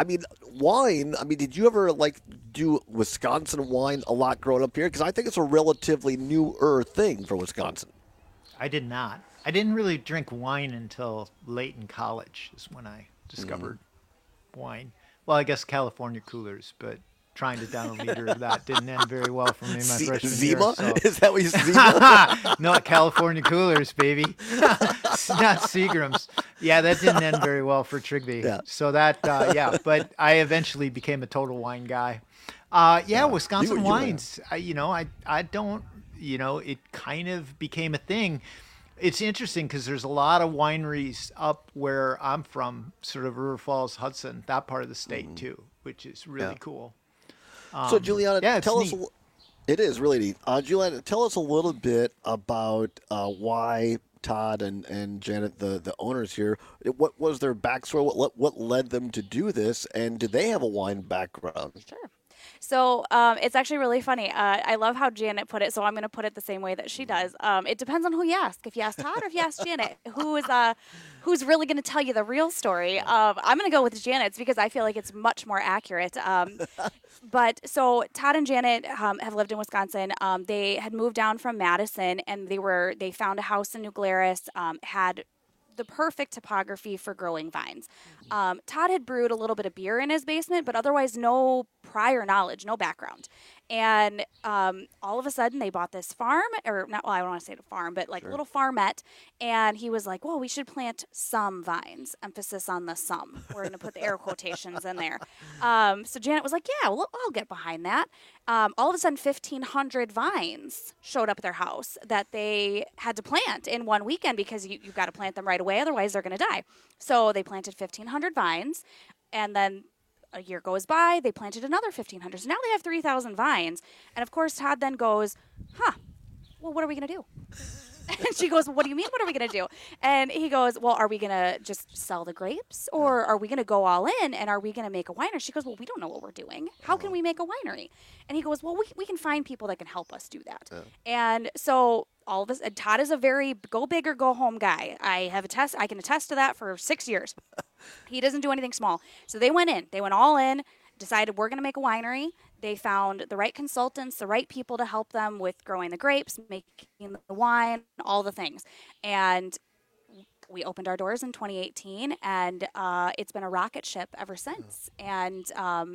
Wine, did you ever do Wisconsin wine a lot growing up here? Because I think it's a relatively newer thing for Wisconsin. I did not. I didn't really drink wine until late in college is when I discovered wine. Well, I guess California coolers, but trying to down a liter of that didn't end very well for me my freshman Zima? year. So. Is that what you Zima? No, California coolers, baby. Not Seagram's. Yeah, that didn't end very well for Trygve. Yeah. So that, but I eventually became a total wine guy. Wisconsin wines, I don't, it kind of became a thing. It's interesting because there's a lot of wineries up where I'm from, sort of River Falls, Hudson, that part of the state too, which is really cool. So, Juliana, tell us. Neat. It is really neat. Juliana, tell us a little bit about why Todd and Janet, the owners here, what was their backstory? What led them to do this? And do they have a wine background? Sure. So it's actually really funny. I love how Janet put it, so I'm going to put it the same way that she does. It depends on who you ask. If you ask Todd or if you ask Janet, who's really going to tell you the real story? I'm going to go with Janet's because I feel like it's much more accurate. But so Todd and Janet have lived in Wisconsin. They had moved down from Madison, and they found a house in New Glarus, had the perfect topography for growing vines. Todd had brewed a little bit of beer in his basement, but otherwise no prior knowledge, no background. And all of a sudden they bought this farm, or not, well, I don't want to say a farm, but like a little farmette. And he was like, well, we should plant some vines, emphasis on the some. We're going to put the air quotations in there. So Janet was like, yeah, well, I'll get behind that. All of a sudden 1,500 vines showed up at their house that they had to plant in one weekend because you've got to plant them right away. Otherwise they're going to die. So they planted 1,500 vines, and then a year goes by, they planted another 1,500. So now they have 3,000 vines. And of course, Todd then goes, well, what are we going to do? And she goes, what do you mean, what are we going to do? And he goes, well, are we going to just sell the grapes? Or are we going to go all in? And are we going to make a winery? She goes, well, we don't know what we're doing. How can we make a winery? And he goes, well, we can find people that can help us do that. And so all of us, and Todd is a very go big or go home guy. I can attest to that for 6 years. He doesn't do anything small. So they went all in, decided we're going to make a winery. They found the right consultants, the right people to help them with growing the grapes, making the wine, all the things. And we opened our doors in 2018, and it's been a rocket ship ever since. And,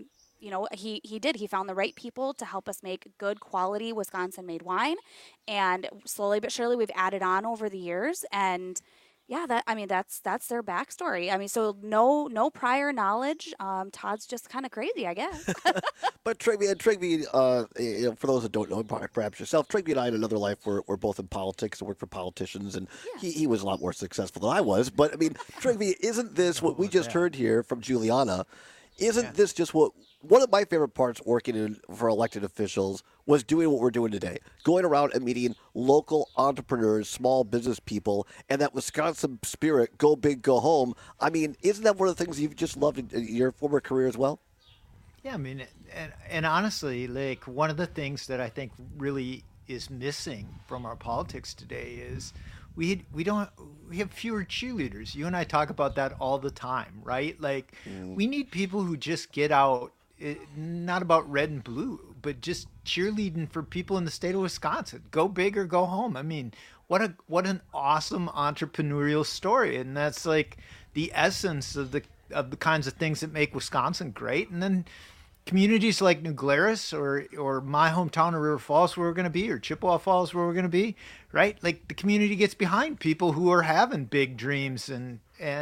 he found the right people to help us make good quality Wisconsin-made wine. And slowly but surely we've added on over the years. And Yeah, that's their backstory. I mean, so no prior knowledge. Todd's just kind of crazy, I guess. But Trigby, for those that don't know, perhaps yourself, Trigby and I in another life were both in politics and worked for politicians, and he was a lot more successful than I was. But I mean, Trigby, isn't this what we just heard here from Juliana? Isn't this just what one of my favorite parts working for elected officials was doing what we're doing today, going around and meeting local entrepreneurs, small business people, and that Wisconsin spirit, go big, go home. I mean, isn't that one of the things you've just loved in your former career as well? Yeah, I mean, and honestly, like one of the things that I think really is missing from our politics today is we have fewer cheerleaders. You and I talk about that all the time, right? Like we need people who just get out, not about red and blue, but just cheerleading for people in the state of Wisconsin. Go big or go home. I mean, what an awesome entrepreneurial story, and that's like the essence of the kinds of things that make Wisconsin great. And then communities like New Glarus or my hometown of River Falls, where we're going to be, or Chippewa Falls, where we're going to be, right? Like the community gets behind people who are having big dreams, and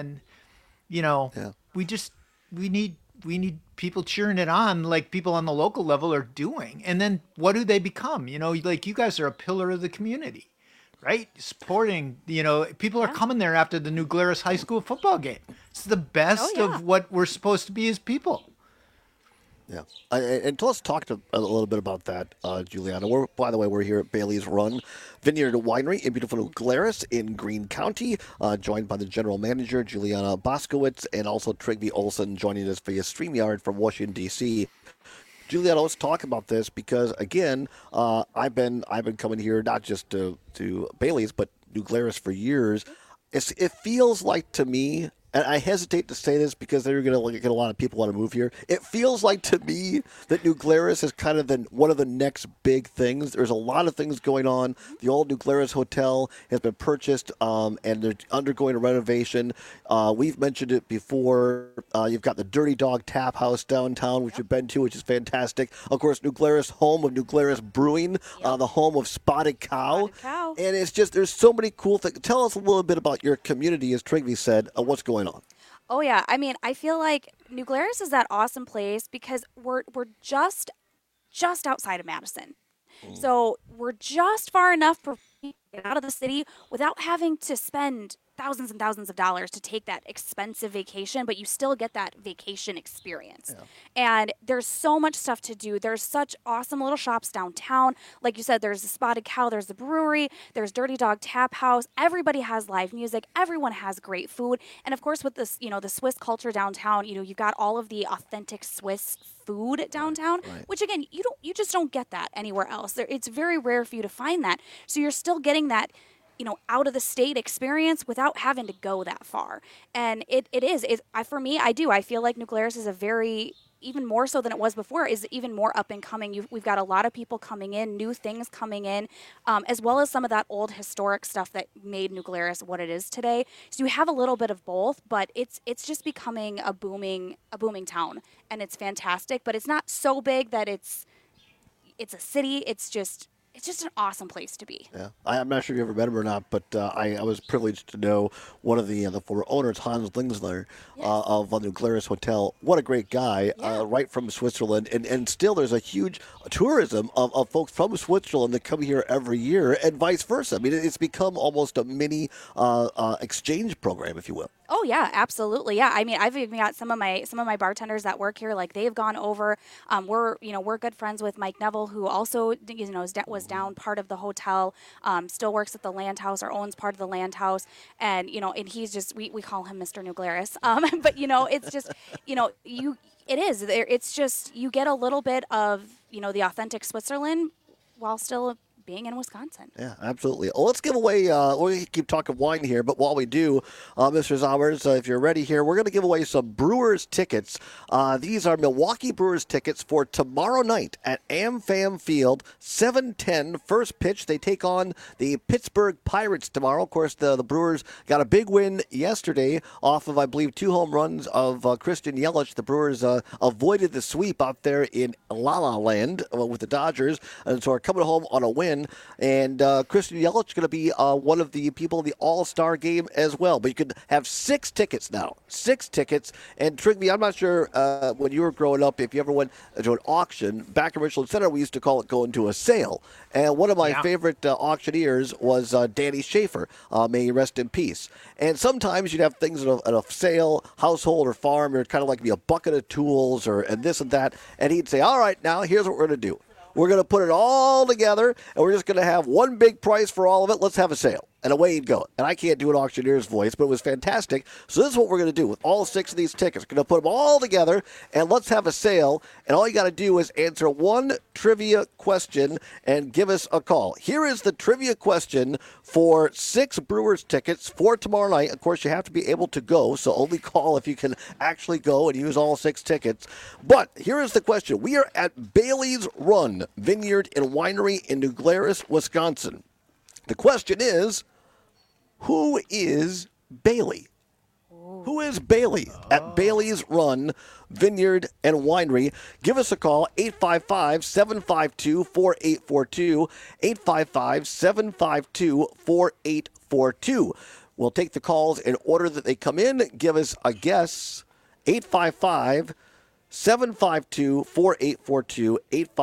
you know, we need people cheering it on like people on the local level are doing. And then what do they become? You know, like you guys are a pillar of the community, right? Supporting, you know, people are coming there after the New Glarus High School football game. It's the best of what we're supposed to be as people. Yeah. And let's talk a little bit about that, Juliana. By the way, we're here at Bailey's Run Vineyard Winery in beautiful New Glarus in Greene County, joined by the general manager, Juliana Boskowitz, and also Trigby Olson joining us via StreamYard from Washington, D.C. Juliana, let's talk about this because, again, I've been coming here not just to Bailey's, but New Glarus for years. It feels like to me, and I hesitate to say this because they're going to get a lot of people want to move here. It feels like to me that New Glarus is kind of one of the next big things. There's a lot of things going on. The old New Glarus Hotel has been purchased, and they're undergoing a renovation. We've mentioned it before. You've got the Dirty Dog Tap House downtown, which you've been to, which is fantastic. Of course, New Glarus, home of New Glarus Brewing, the home of Spotted Cow. And it's just, there's so many cool things. Tell us a little bit about your community, as Trigby said, what's going on. Oh yeah, I mean, I feel like New Glarus is that awesome place because we're just outside of Madison. So we're just far enough to get out of the city without having to spend thousands and thousands of dollars to take that expensive vacation, but you still get that vacation experience. And there's so much stuff to do. There's such awesome little shops downtown. Like you said, there's the Spotted Cow, there's the brewery, there's Dirty Dog Tap House. Everybody has live music. Everyone has great food. And of course, with this, you know, the Swiss culture downtown, you know, you've got all of the authentic Swiss food downtown, which again, you just don't get that anywhere else. It's very rare for you to find that. So you're still getting that, you know, out of the state experience without having to go that far. And for me, I feel like New Glarus is a very, even more so than it was before, is even more up and coming. We've got a lot of people coming in, new things coming in, as well as some of that old historic stuff that made New Glarus what it is today. So you have a little bit of both, but it's just becoming a booming town, and it's fantastic. But it's not so big that it's a city. It's just an awesome place to be. Yeah, I'm not sure if you ever met him or not, but I was privileged to know one of the former owners, Hans Lingsler, of New Glarus Hotel. What a great guy, right from Switzerland. And still there's a huge tourism of folks from Switzerland that come here every year and vice versa. I mean, it's become almost a mini exchange program, if you will. Oh yeah, absolutely. Yeah, I mean, I've even got some of my bartenders that work here. Like they've gone over. We're good friends with Mike Neville, who also was down part of the hotel. Still works at the Land House or owns part of the Land House, and and he's just we call him Mr. New Glarus. But it's just it's just you get a little bit of the authentic Switzerland while still being in Wisconsin. Yeah, absolutely. Well, let's give away, we keep talking wine here, but while we do, Mr. Zowers, if you're ready here, we're going to give away some Brewers tickets. These are Milwaukee Brewers tickets for tomorrow night at AmFam Field, 7:10, first pitch. They take on the Pittsburgh Pirates tomorrow. Of course, the Brewers got a big win yesterday off of, I believe, 2 home runs of Christian Yelich. The Brewers avoided the sweep out there in La La Land with the Dodgers, and so are coming home on a win. in. And Kristen Yelich is going to be one of the people in the All-Star game as well. But you could have 6 tickets now. 6 tickets. And Trigby, I'm not sure when you were growing up if you ever went to an auction. Back in Richland Center, we used to call it going to a sale. And one of my favorite auctioneers was Danny Schaefer. May he rest in peace. And sometimes you'd have things at a sale, household or farm, or kind of like be a bucket of tools and this and that. And he'd say, all right, now here's what we're going to do. We're going to put it all together, and we're just going to have one big price for all of it. Let's have a sale. And away he'd go. And I can't do an auctioneer's voice, but it was fantastic. So this is what we're going to do with all 6 of these tickets. We're going to put them all together, and let's have a sale. And all you got to do is answer one trivia question and give us a call. Here is the trivia question for 6 Brewers tickets for tomorrow night. Of course, you have to be able to go, so only call if you can actually go and use all 6 tickets. But here is the question. We are at Bailey's Run Vineyard and Winery in New Glarus, Wisconsin. The question is, who is Bailey? Who is Bailey at Bailey's Run Vineyard and Winery? Give us a call, 855-752-4842, 855-752-4842. We'll take the calls in order that they come in. Give us a guess, 855-752-4842,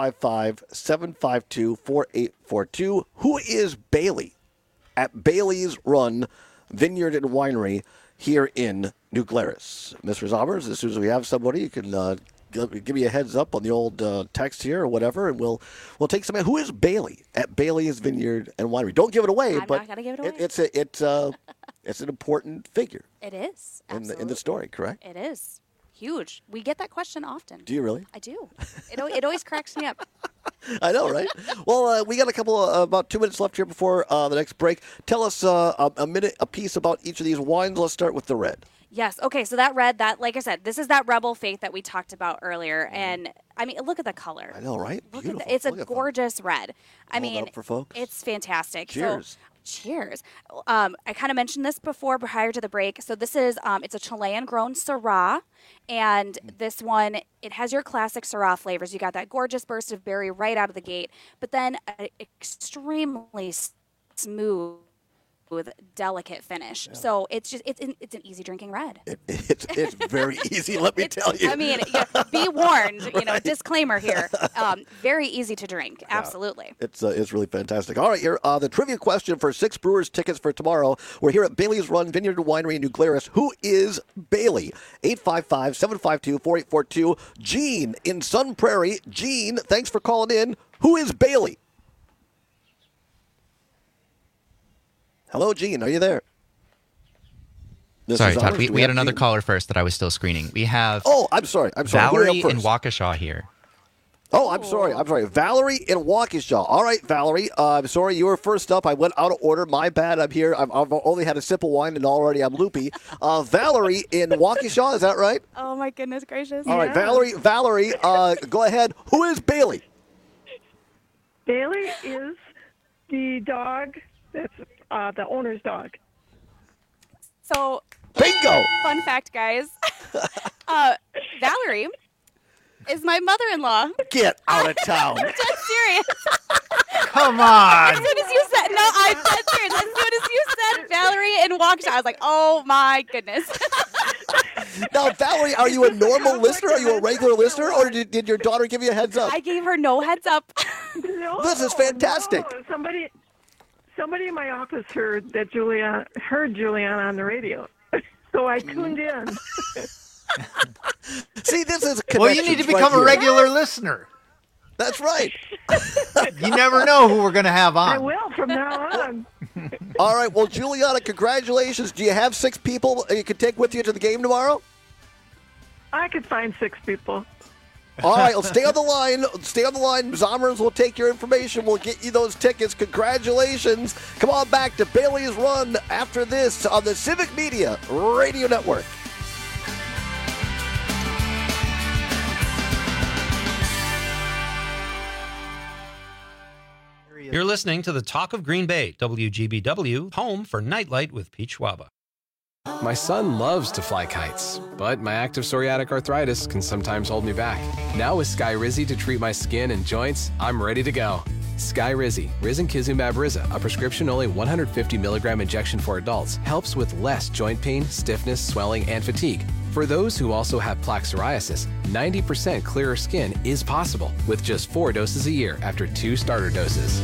855-752-4842. Who is Bailey at Bailey's Run Vineyard and Winery here in New Glarus? Mr. Zommers, as soon as we have somebody, you can give me a heads up on the old text here or whatever, and we'll take somebody. Who is Bailey at Bailey's Vineyard and Winery? Don't give it away, I'm but not gonna give it away. It's an important figure It is. in the story, correct? It is. Huge. We get that question often. Do you really? I do. It always cracks me up. I know, right? Well, we got about 2 minutes left here before the next break. Tell us a minute a piece about each of these wines. Let's start with the red. Yes. Okay. So that red, like I said, this is that Rebel Faith that we talked about earlier. And I mean, look at the color. I know, right? Look at it's a gorgeous red. I mean, up for folks. It's fantastic. Cheers. So, cheers. I kind of mentioned this before prior to the break. So this is it's a Chilean grown Syrah, and this one it has your classic Syrah flavors. You got that gorgeous burst of berry right out of the gate, but then an extremely smooth, delicate finish. Yeah. So it's an easy drinking red. It's very easy. Let me tell you. I mean, be warned. Disclaimer here. Very easy to drink. Absolutely. It's really fantastic. All right, here the trivia question for 6 Brewers tickets for tomorrow. We're here at Bailey's Run Vineyard and Winery in New Glarus. Who is Bailey? 855-752-4842. Gene in Sun Prairie. Gene, thanks for calling in. Who is Bailey? Hello, Gene. Are you there? Sorry, Todd. We had another caller first that I was still screening. We have. Oh, I'm sorry. Valerie in Waukesha here. Oh, I'm sorry. Valerie in Waukesha. All right, Valerie. I'm sorry. You were first up. I went out of order. My bad. I'm here. I've only had a sip of wine and already I'm loopy. Valerie in Waukesha. Is that right? Oh, my goodness gracious. All right, Valerie, go ahead. Who is Bailey? Bailey is the dog that's the owner's dog. So, bingo! Fun fact, guys. Valerie is my mother-in-law. Get out of town. I'm dead serious. Come on. As soon as you said, no, I'm dead serious. As soon as you said Valerie in Waukesha, I was like, oh my goodness. Now, Valerie, are you a normal listener? Are you a regular listener? Or did your daughter give you a heads up? I gave her no heads up. No, this is fantastic. No. Somebody in my office heard Juliana on the radio, so I tuned in. See, this is well. You need to become a regular listener. That's right. You never know who we're going to have on. I will from now on. All right. Well, Juliana, congratulations. Do you have 6 people you could take with you to the game tomorrow? I could find 6 people. All right, well, stay on the line. Stay on the line. Zommers will take your information. We'll get you those tickets. Congratulations. Come on back to Bailey's Run after this on the Civic Media Radio Network. You're listening to the Talk of Green Bay, WGBW, home for Nightlight with Pete Schwaba. My son loves to fly kites, but my active psoriatic arthritis can sometimes hold me back. Now with Skyrizi to treat my skin and joints, I'm ready to go. Skyrizi, risankizumab Riza, a prescription-only 150 milligram injection for adults, helps with less joint pain, stiffness, swelling, and fatigue. For those who also have plaque psoriasis, 90% clearer skin is possible with just 4 doses a year after 2 starter doses.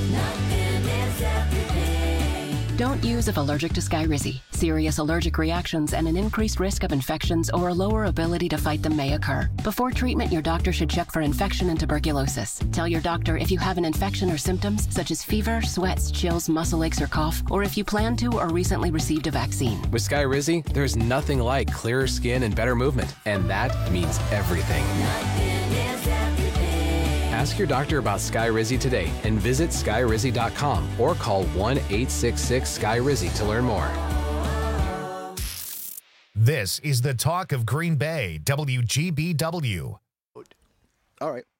Don't use if allergic to Skyrizi. Serious allergic reactions and an increased risk of infections or a lower ability to fight them may occur. Before treatment, your doctor should check for infection and tuberculosis. Tell your doctor if you have an infection or symptoms such as fever, sweats, chills, muscle aches, or cough, or if you plan to or recently received a vaccine. With Skyrizi, there's nothing like clearer skin and better movement, and that means everything. Ask your doctor about Skyrizi today and visit skyrizi.com or call 1-866-SKYRIZI to learn more. This is the Talk of Green Bay, WGBW. All right.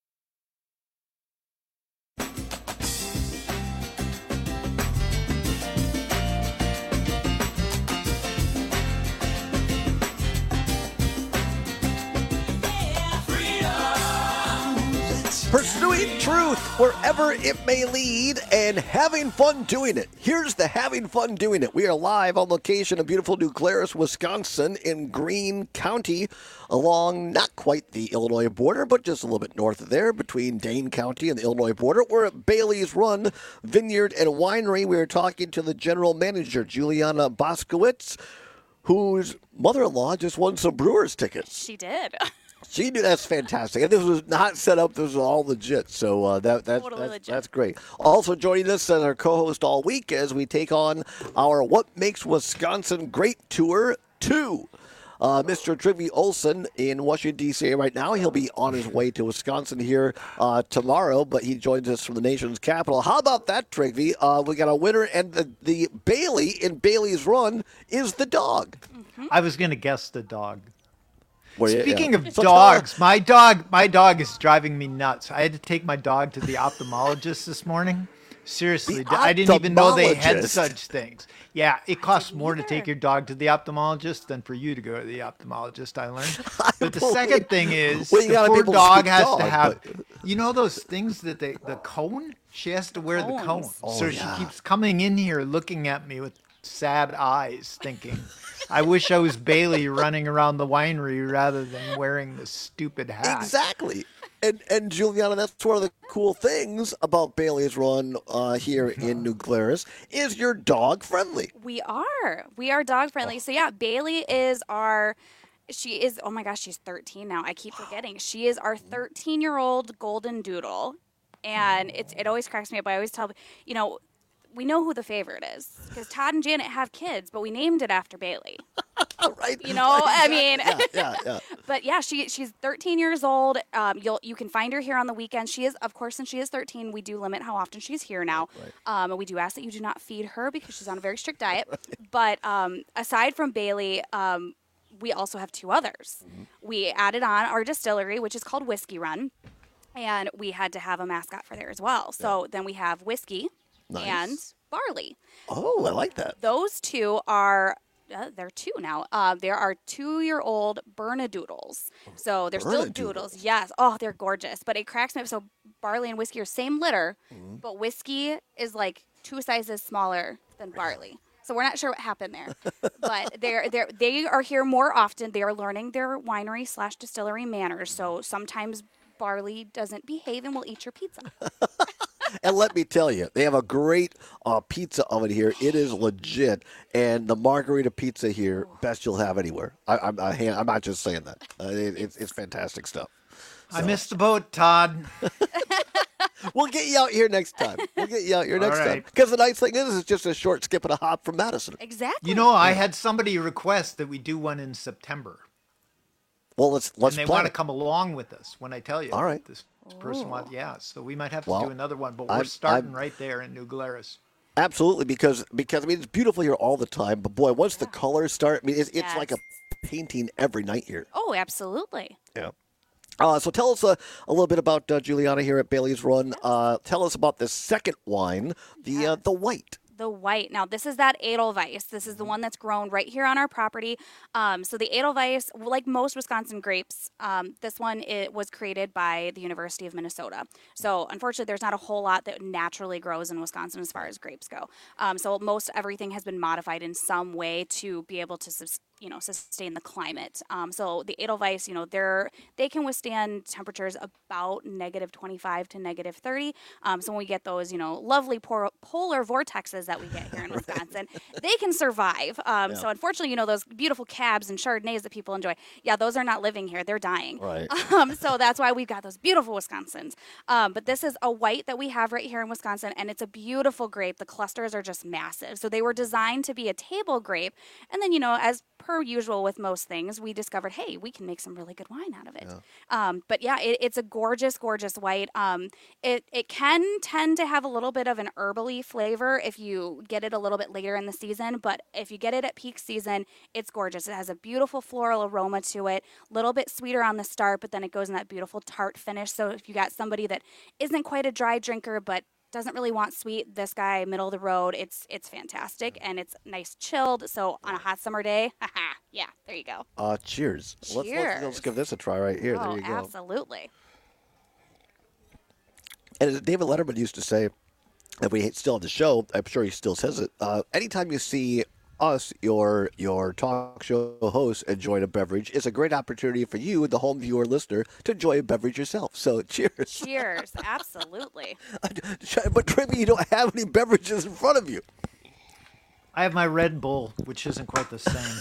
Pursuing truth wherever it may lead and having fun doing it. Here's the having fun doing it. We are live on location in beautiful New Glarus, Wisconsin in Greene County along not quite the Illinois border, but just a little bit north of there between Dane County and the Illinois border. We're at Bailey's Run Vineyard and Winery. We are talking to the general manager, Juliana Boskowitz, whose mother-in-law just won some Brewers tickets. She did. She knew. That's fantastic. And this was not set up. This was all legit. So that's great. Also joining us as our co-host all week as we take on our What Makes Wisconsin Great Tour 2. Mr. Trygve Olsen in Washington, D.C. right now. He'll be on his way to Wisconsin here tomorrow, but he joins us from the nation's capital. How about that, Trygve? We got a winner, and the Bailey in Bailey's Run is the dog. Mm-hmm. I was going to guess the dog. Well, Speaking of dogs, my dog is driving me nuts. I had to take my dog to the ophthalmologist this morning. Seriously, I didn't even know they had such things. Yeah, it costs more to take your dog to the ophthalmologist than for you to go to the ophthalmologist, I learned. But the second thing is, the poor dog has to have, you know those things that the cone? She has to wear the cone. So she keeps coming in here looking at me with sad eyes thinking, I wish I was Bailey running around the winery rather than wearing this stupid hat. Exactly. And Juliana, that's one of the cool things about Bailey's Run here in New Glarus is you're dog friendly. We are dog friendly. So yeah, Bailey is she is, oh my gosh, she's 13 now. I keep forgetting. She is our 13-year-old golden doodle. And it always cracks me up. I always tell, we know who the favorite is because Todd and Janet have kids, but we named it after Bailey. Right. I mean, yeah. But yeah, she's 13 years old. You can find her here on the weekend. She is, of course, since she is 13, we do limit how often she's here now. Right. We do ask that you do not feed her because she's on a very strict diet. Right. But aside from Bailey, we also have 2 others. Mm-hmm. We added on our distillery, which is called Whiskey Run, and we had to have a mascot for there as well. So then we have Whiskey. Nice. And Barley. Oh, I like that. Those 2 are, they're 2 now. There are 2-year-old Bernedoodles. So they're still doodles. Yes. Oh, they're gorgeous. But it cracks me up. So Barley and Whiskey are same litter, but Whiskey is like 2 sizes smaller than Barley. So we're not sure what happened there. But they are here more often. They are learning their winery/distillery manners. So sometimes Barley doesn't behave and will eat your pizza. And let me tell you, they have a great pizza oven here. It is legit. And the margarita pizza here, best you'll have anywhere. I'm not just saying that. It's fantastic stuff. So. I missed the boat, Todd. We'll get you out here next time. Time. Because the nice thing is, it's just a short skip and a hop from Madison. Exactly. I had somebody request that we do one in September. Well, let's and they want to come along with us when I tell you. All right. This person wants, so we might have to do another one, but we're starting right there in New Glarus. Absolutely, because I mean it's beautiful here all the time, but boy, once the colors start, I mean it's like a painting every night here. Oh, absolutely. Yeah. So tell us a little bit about Juliana here at Bailey's Run. Tell us about the second wine, the white. The the white. Now, this is that Edelweiss. This is the one that's grown right here on our property. So the Edelweiss, like most Wisconsin grapes, this one was created by the University of Minnesota. So unfortunately, there's not a whole lot that naturally grows in Wisconsin as far as grapes go. So most everything has been modified in some way to be able to sustain the climate. So the Edelweiss, they can withstand temperatures about -25 to -30. So when we get those, lovely polar vortexes that we get here in Wisconsin, they can survive. So unfortunately, those beautiful Cabs and Chardonnays that people enjoy, those are not living here. They're dying. Right. So that's why we've got those beautiful Wisconsins. But this is a white that we have right here in Wisconsin, and it's a beautiful grape. The clusters are just massive. So they were designed to be a table grape. And then, as per usual with most things, we discovered, hey, we can make some really good wine out of it. But it's a gorgeous, gorgeous white. It can tend to have a little bit of an herbally flavor if you get it a little bit later in the season, but if you get it at peak season, it's gorgeous. It has a beautiful floral aroma to it, a little bit sweeter on the start, but then it goes in that beautiful tart finish. So if you got somebody that isn't quite a dry drinker, but doesn't really want sweet, this guy, middle of the road, it's fantastic, and it's nice chilled. So on a hot summer day, yeah, there you go. Cheers. Cheers. Let's give this a try right here. Oh, there you go. Absolutely. And as David Letterman used to say, if we still have the show, I'm sure he still says it, anytime you see us, your talk show host, enjoying a beverage, it's a great opportunity for you, the home viewer listener, to enjoy a beverage yourself. So cheers. Cheers. Absolutely. But Trivia, you don't have any beverages in front of you. I have my Red Bull, which isn't quite the same.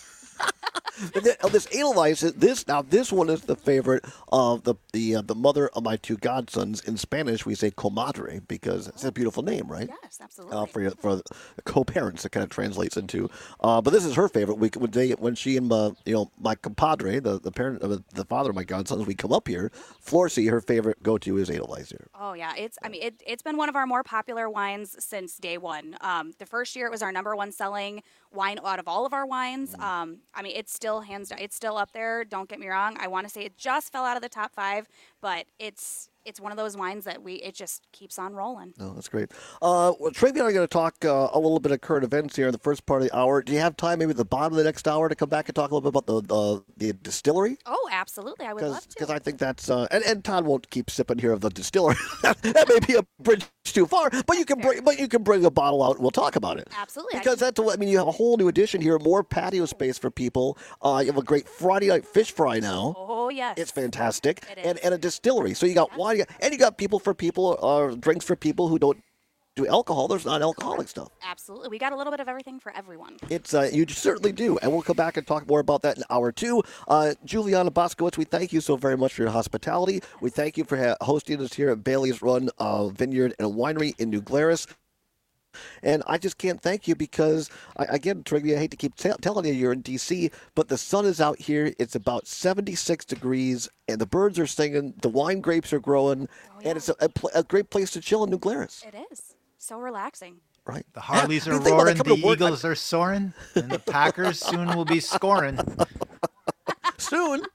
This Edelweiss, this one is the favorite of the mother of my two godsons. In Spanish, we say comadre because it's a beautiful name, right? Yes, absolutely. For co-parents, it kind of translates into. But this is her favorite. When she and my compadre, the parent of the father of my godsons, we come up here. Florcy, her favorite go-to is Edelweiss here. Oh yeah, it's been one of our more popular wines since day one. The first year it was our #1 selling wine out of all of our wines. It's still hands down. It's still up there. Don't get me wrong. I want to say it just fell out of the top 5, but it's one of those wines that it just keeps on rolling. Oh, that's great. Travi and I are going to talk a little bit of current events here in the first part of the hour. Do you have time maybe at the bottom of the next hour to come back and talk a little bit about the distillery? Oh, absolutely. I would love to. Because I think that's and Todd won't keep sipping here of the distillery. That may be a bridge too far, but you can bring a bottle out and we'll talk about it. Absolutely. Because you have a whole new addition here, more patio space for people. You have a great Friday night fish fry now. Oh yes, it's fantastic, and a distillery. So you got wine. And you got drinks for people who don't do alcohol. There's non-alcoholic stuff. Absolutely. We got a little bit of everything for everyone. It's you certainly do. And we'll come back and talk more about that in hour 2. Juliana Boskowitz, we thank you so very much for your hospitality. We thank you for hosting us here at Bailey's Run Vineyard and Winery in New Glarus. And I just can't thank you because, again, Trivia, I hate to keep telling you you're in D.C., but the sun is out here. It's about 76 degrees, and the birds are singing, the wine grapes are growing, and it's a great place to chill in New Glarus. It is. So relaxing. Right. The Harleys are roaring, the Eagles are soaring, and the Packers soon will be scoring. Soon.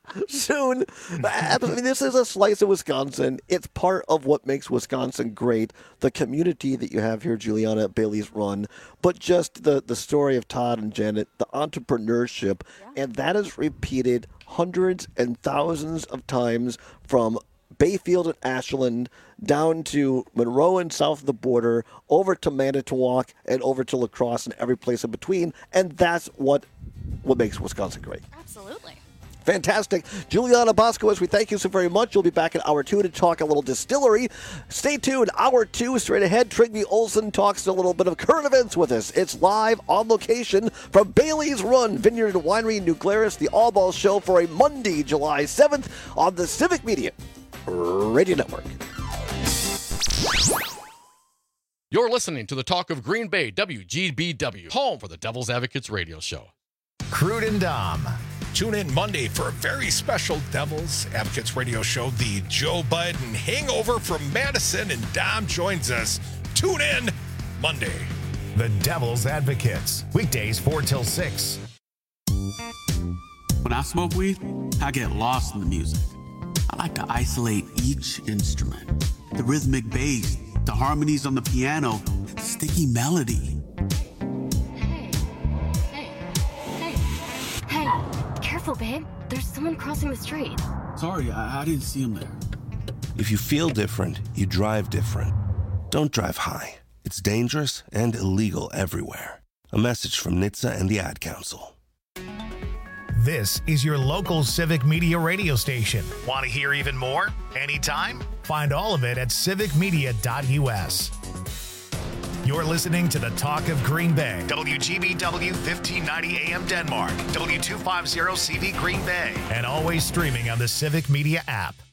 This is a slice of Wisconsin. It's part of what makes Wisconsin great. The community that you have here, Juliana, at Bailey's Run, but just the story of Todd and Janet, the entrepreneurship, and that is repeated hundreds and thousands of times from Bayfield and Ashland down to Monroe and south of the border, over to Manitowoc, and over to La Crosse and every place in between. And that's what makes Wisconsin great. Absolutely. Fantastic. Juliana Boskowitz, we thank you so very much. You'll be back in hour 2 to talk a little distillery. Stay tuned. Hour 2, straight ahead, Trygve Olsen talks a little bit of current events with us. It's live on location from Bailey's Run Vineyard and Winery in New Glarus, the All Balls Show for a Monday, July 7th on the Civic Media Radio Network. You're listening to the Talk of Green Bay, WGBW, home for the Devil's Advocates radio show. Crude and Dom. Tune in Monday for a very special Devil's Advocates radio show, the Joe Biden Hangover from Madison, and Dom joins us. Tune in Monday. The Devil's Advocates, weekdays 4 till 6. When I smoke weed, I get lost in the music. I like to isolate each instrument. The rhythmic bass, the harmonies on the piano, sticky melody. careful, babe. There's someone crossing the street. Sorry, I didn't see him there. If you feel different, you drive different. Don't drive high. It's dangerous and illegal everywhere. A message from NHTSA and the Ad Council. This is your local Civic Media radio station. Want to hear even more? Anytime? Find all of it at civicmedia.us. You're listening to the Talk of Green Bay. WGBW 1590 AM Denmark. W250 CV Green Bay. And always streaming on the Civic Media app.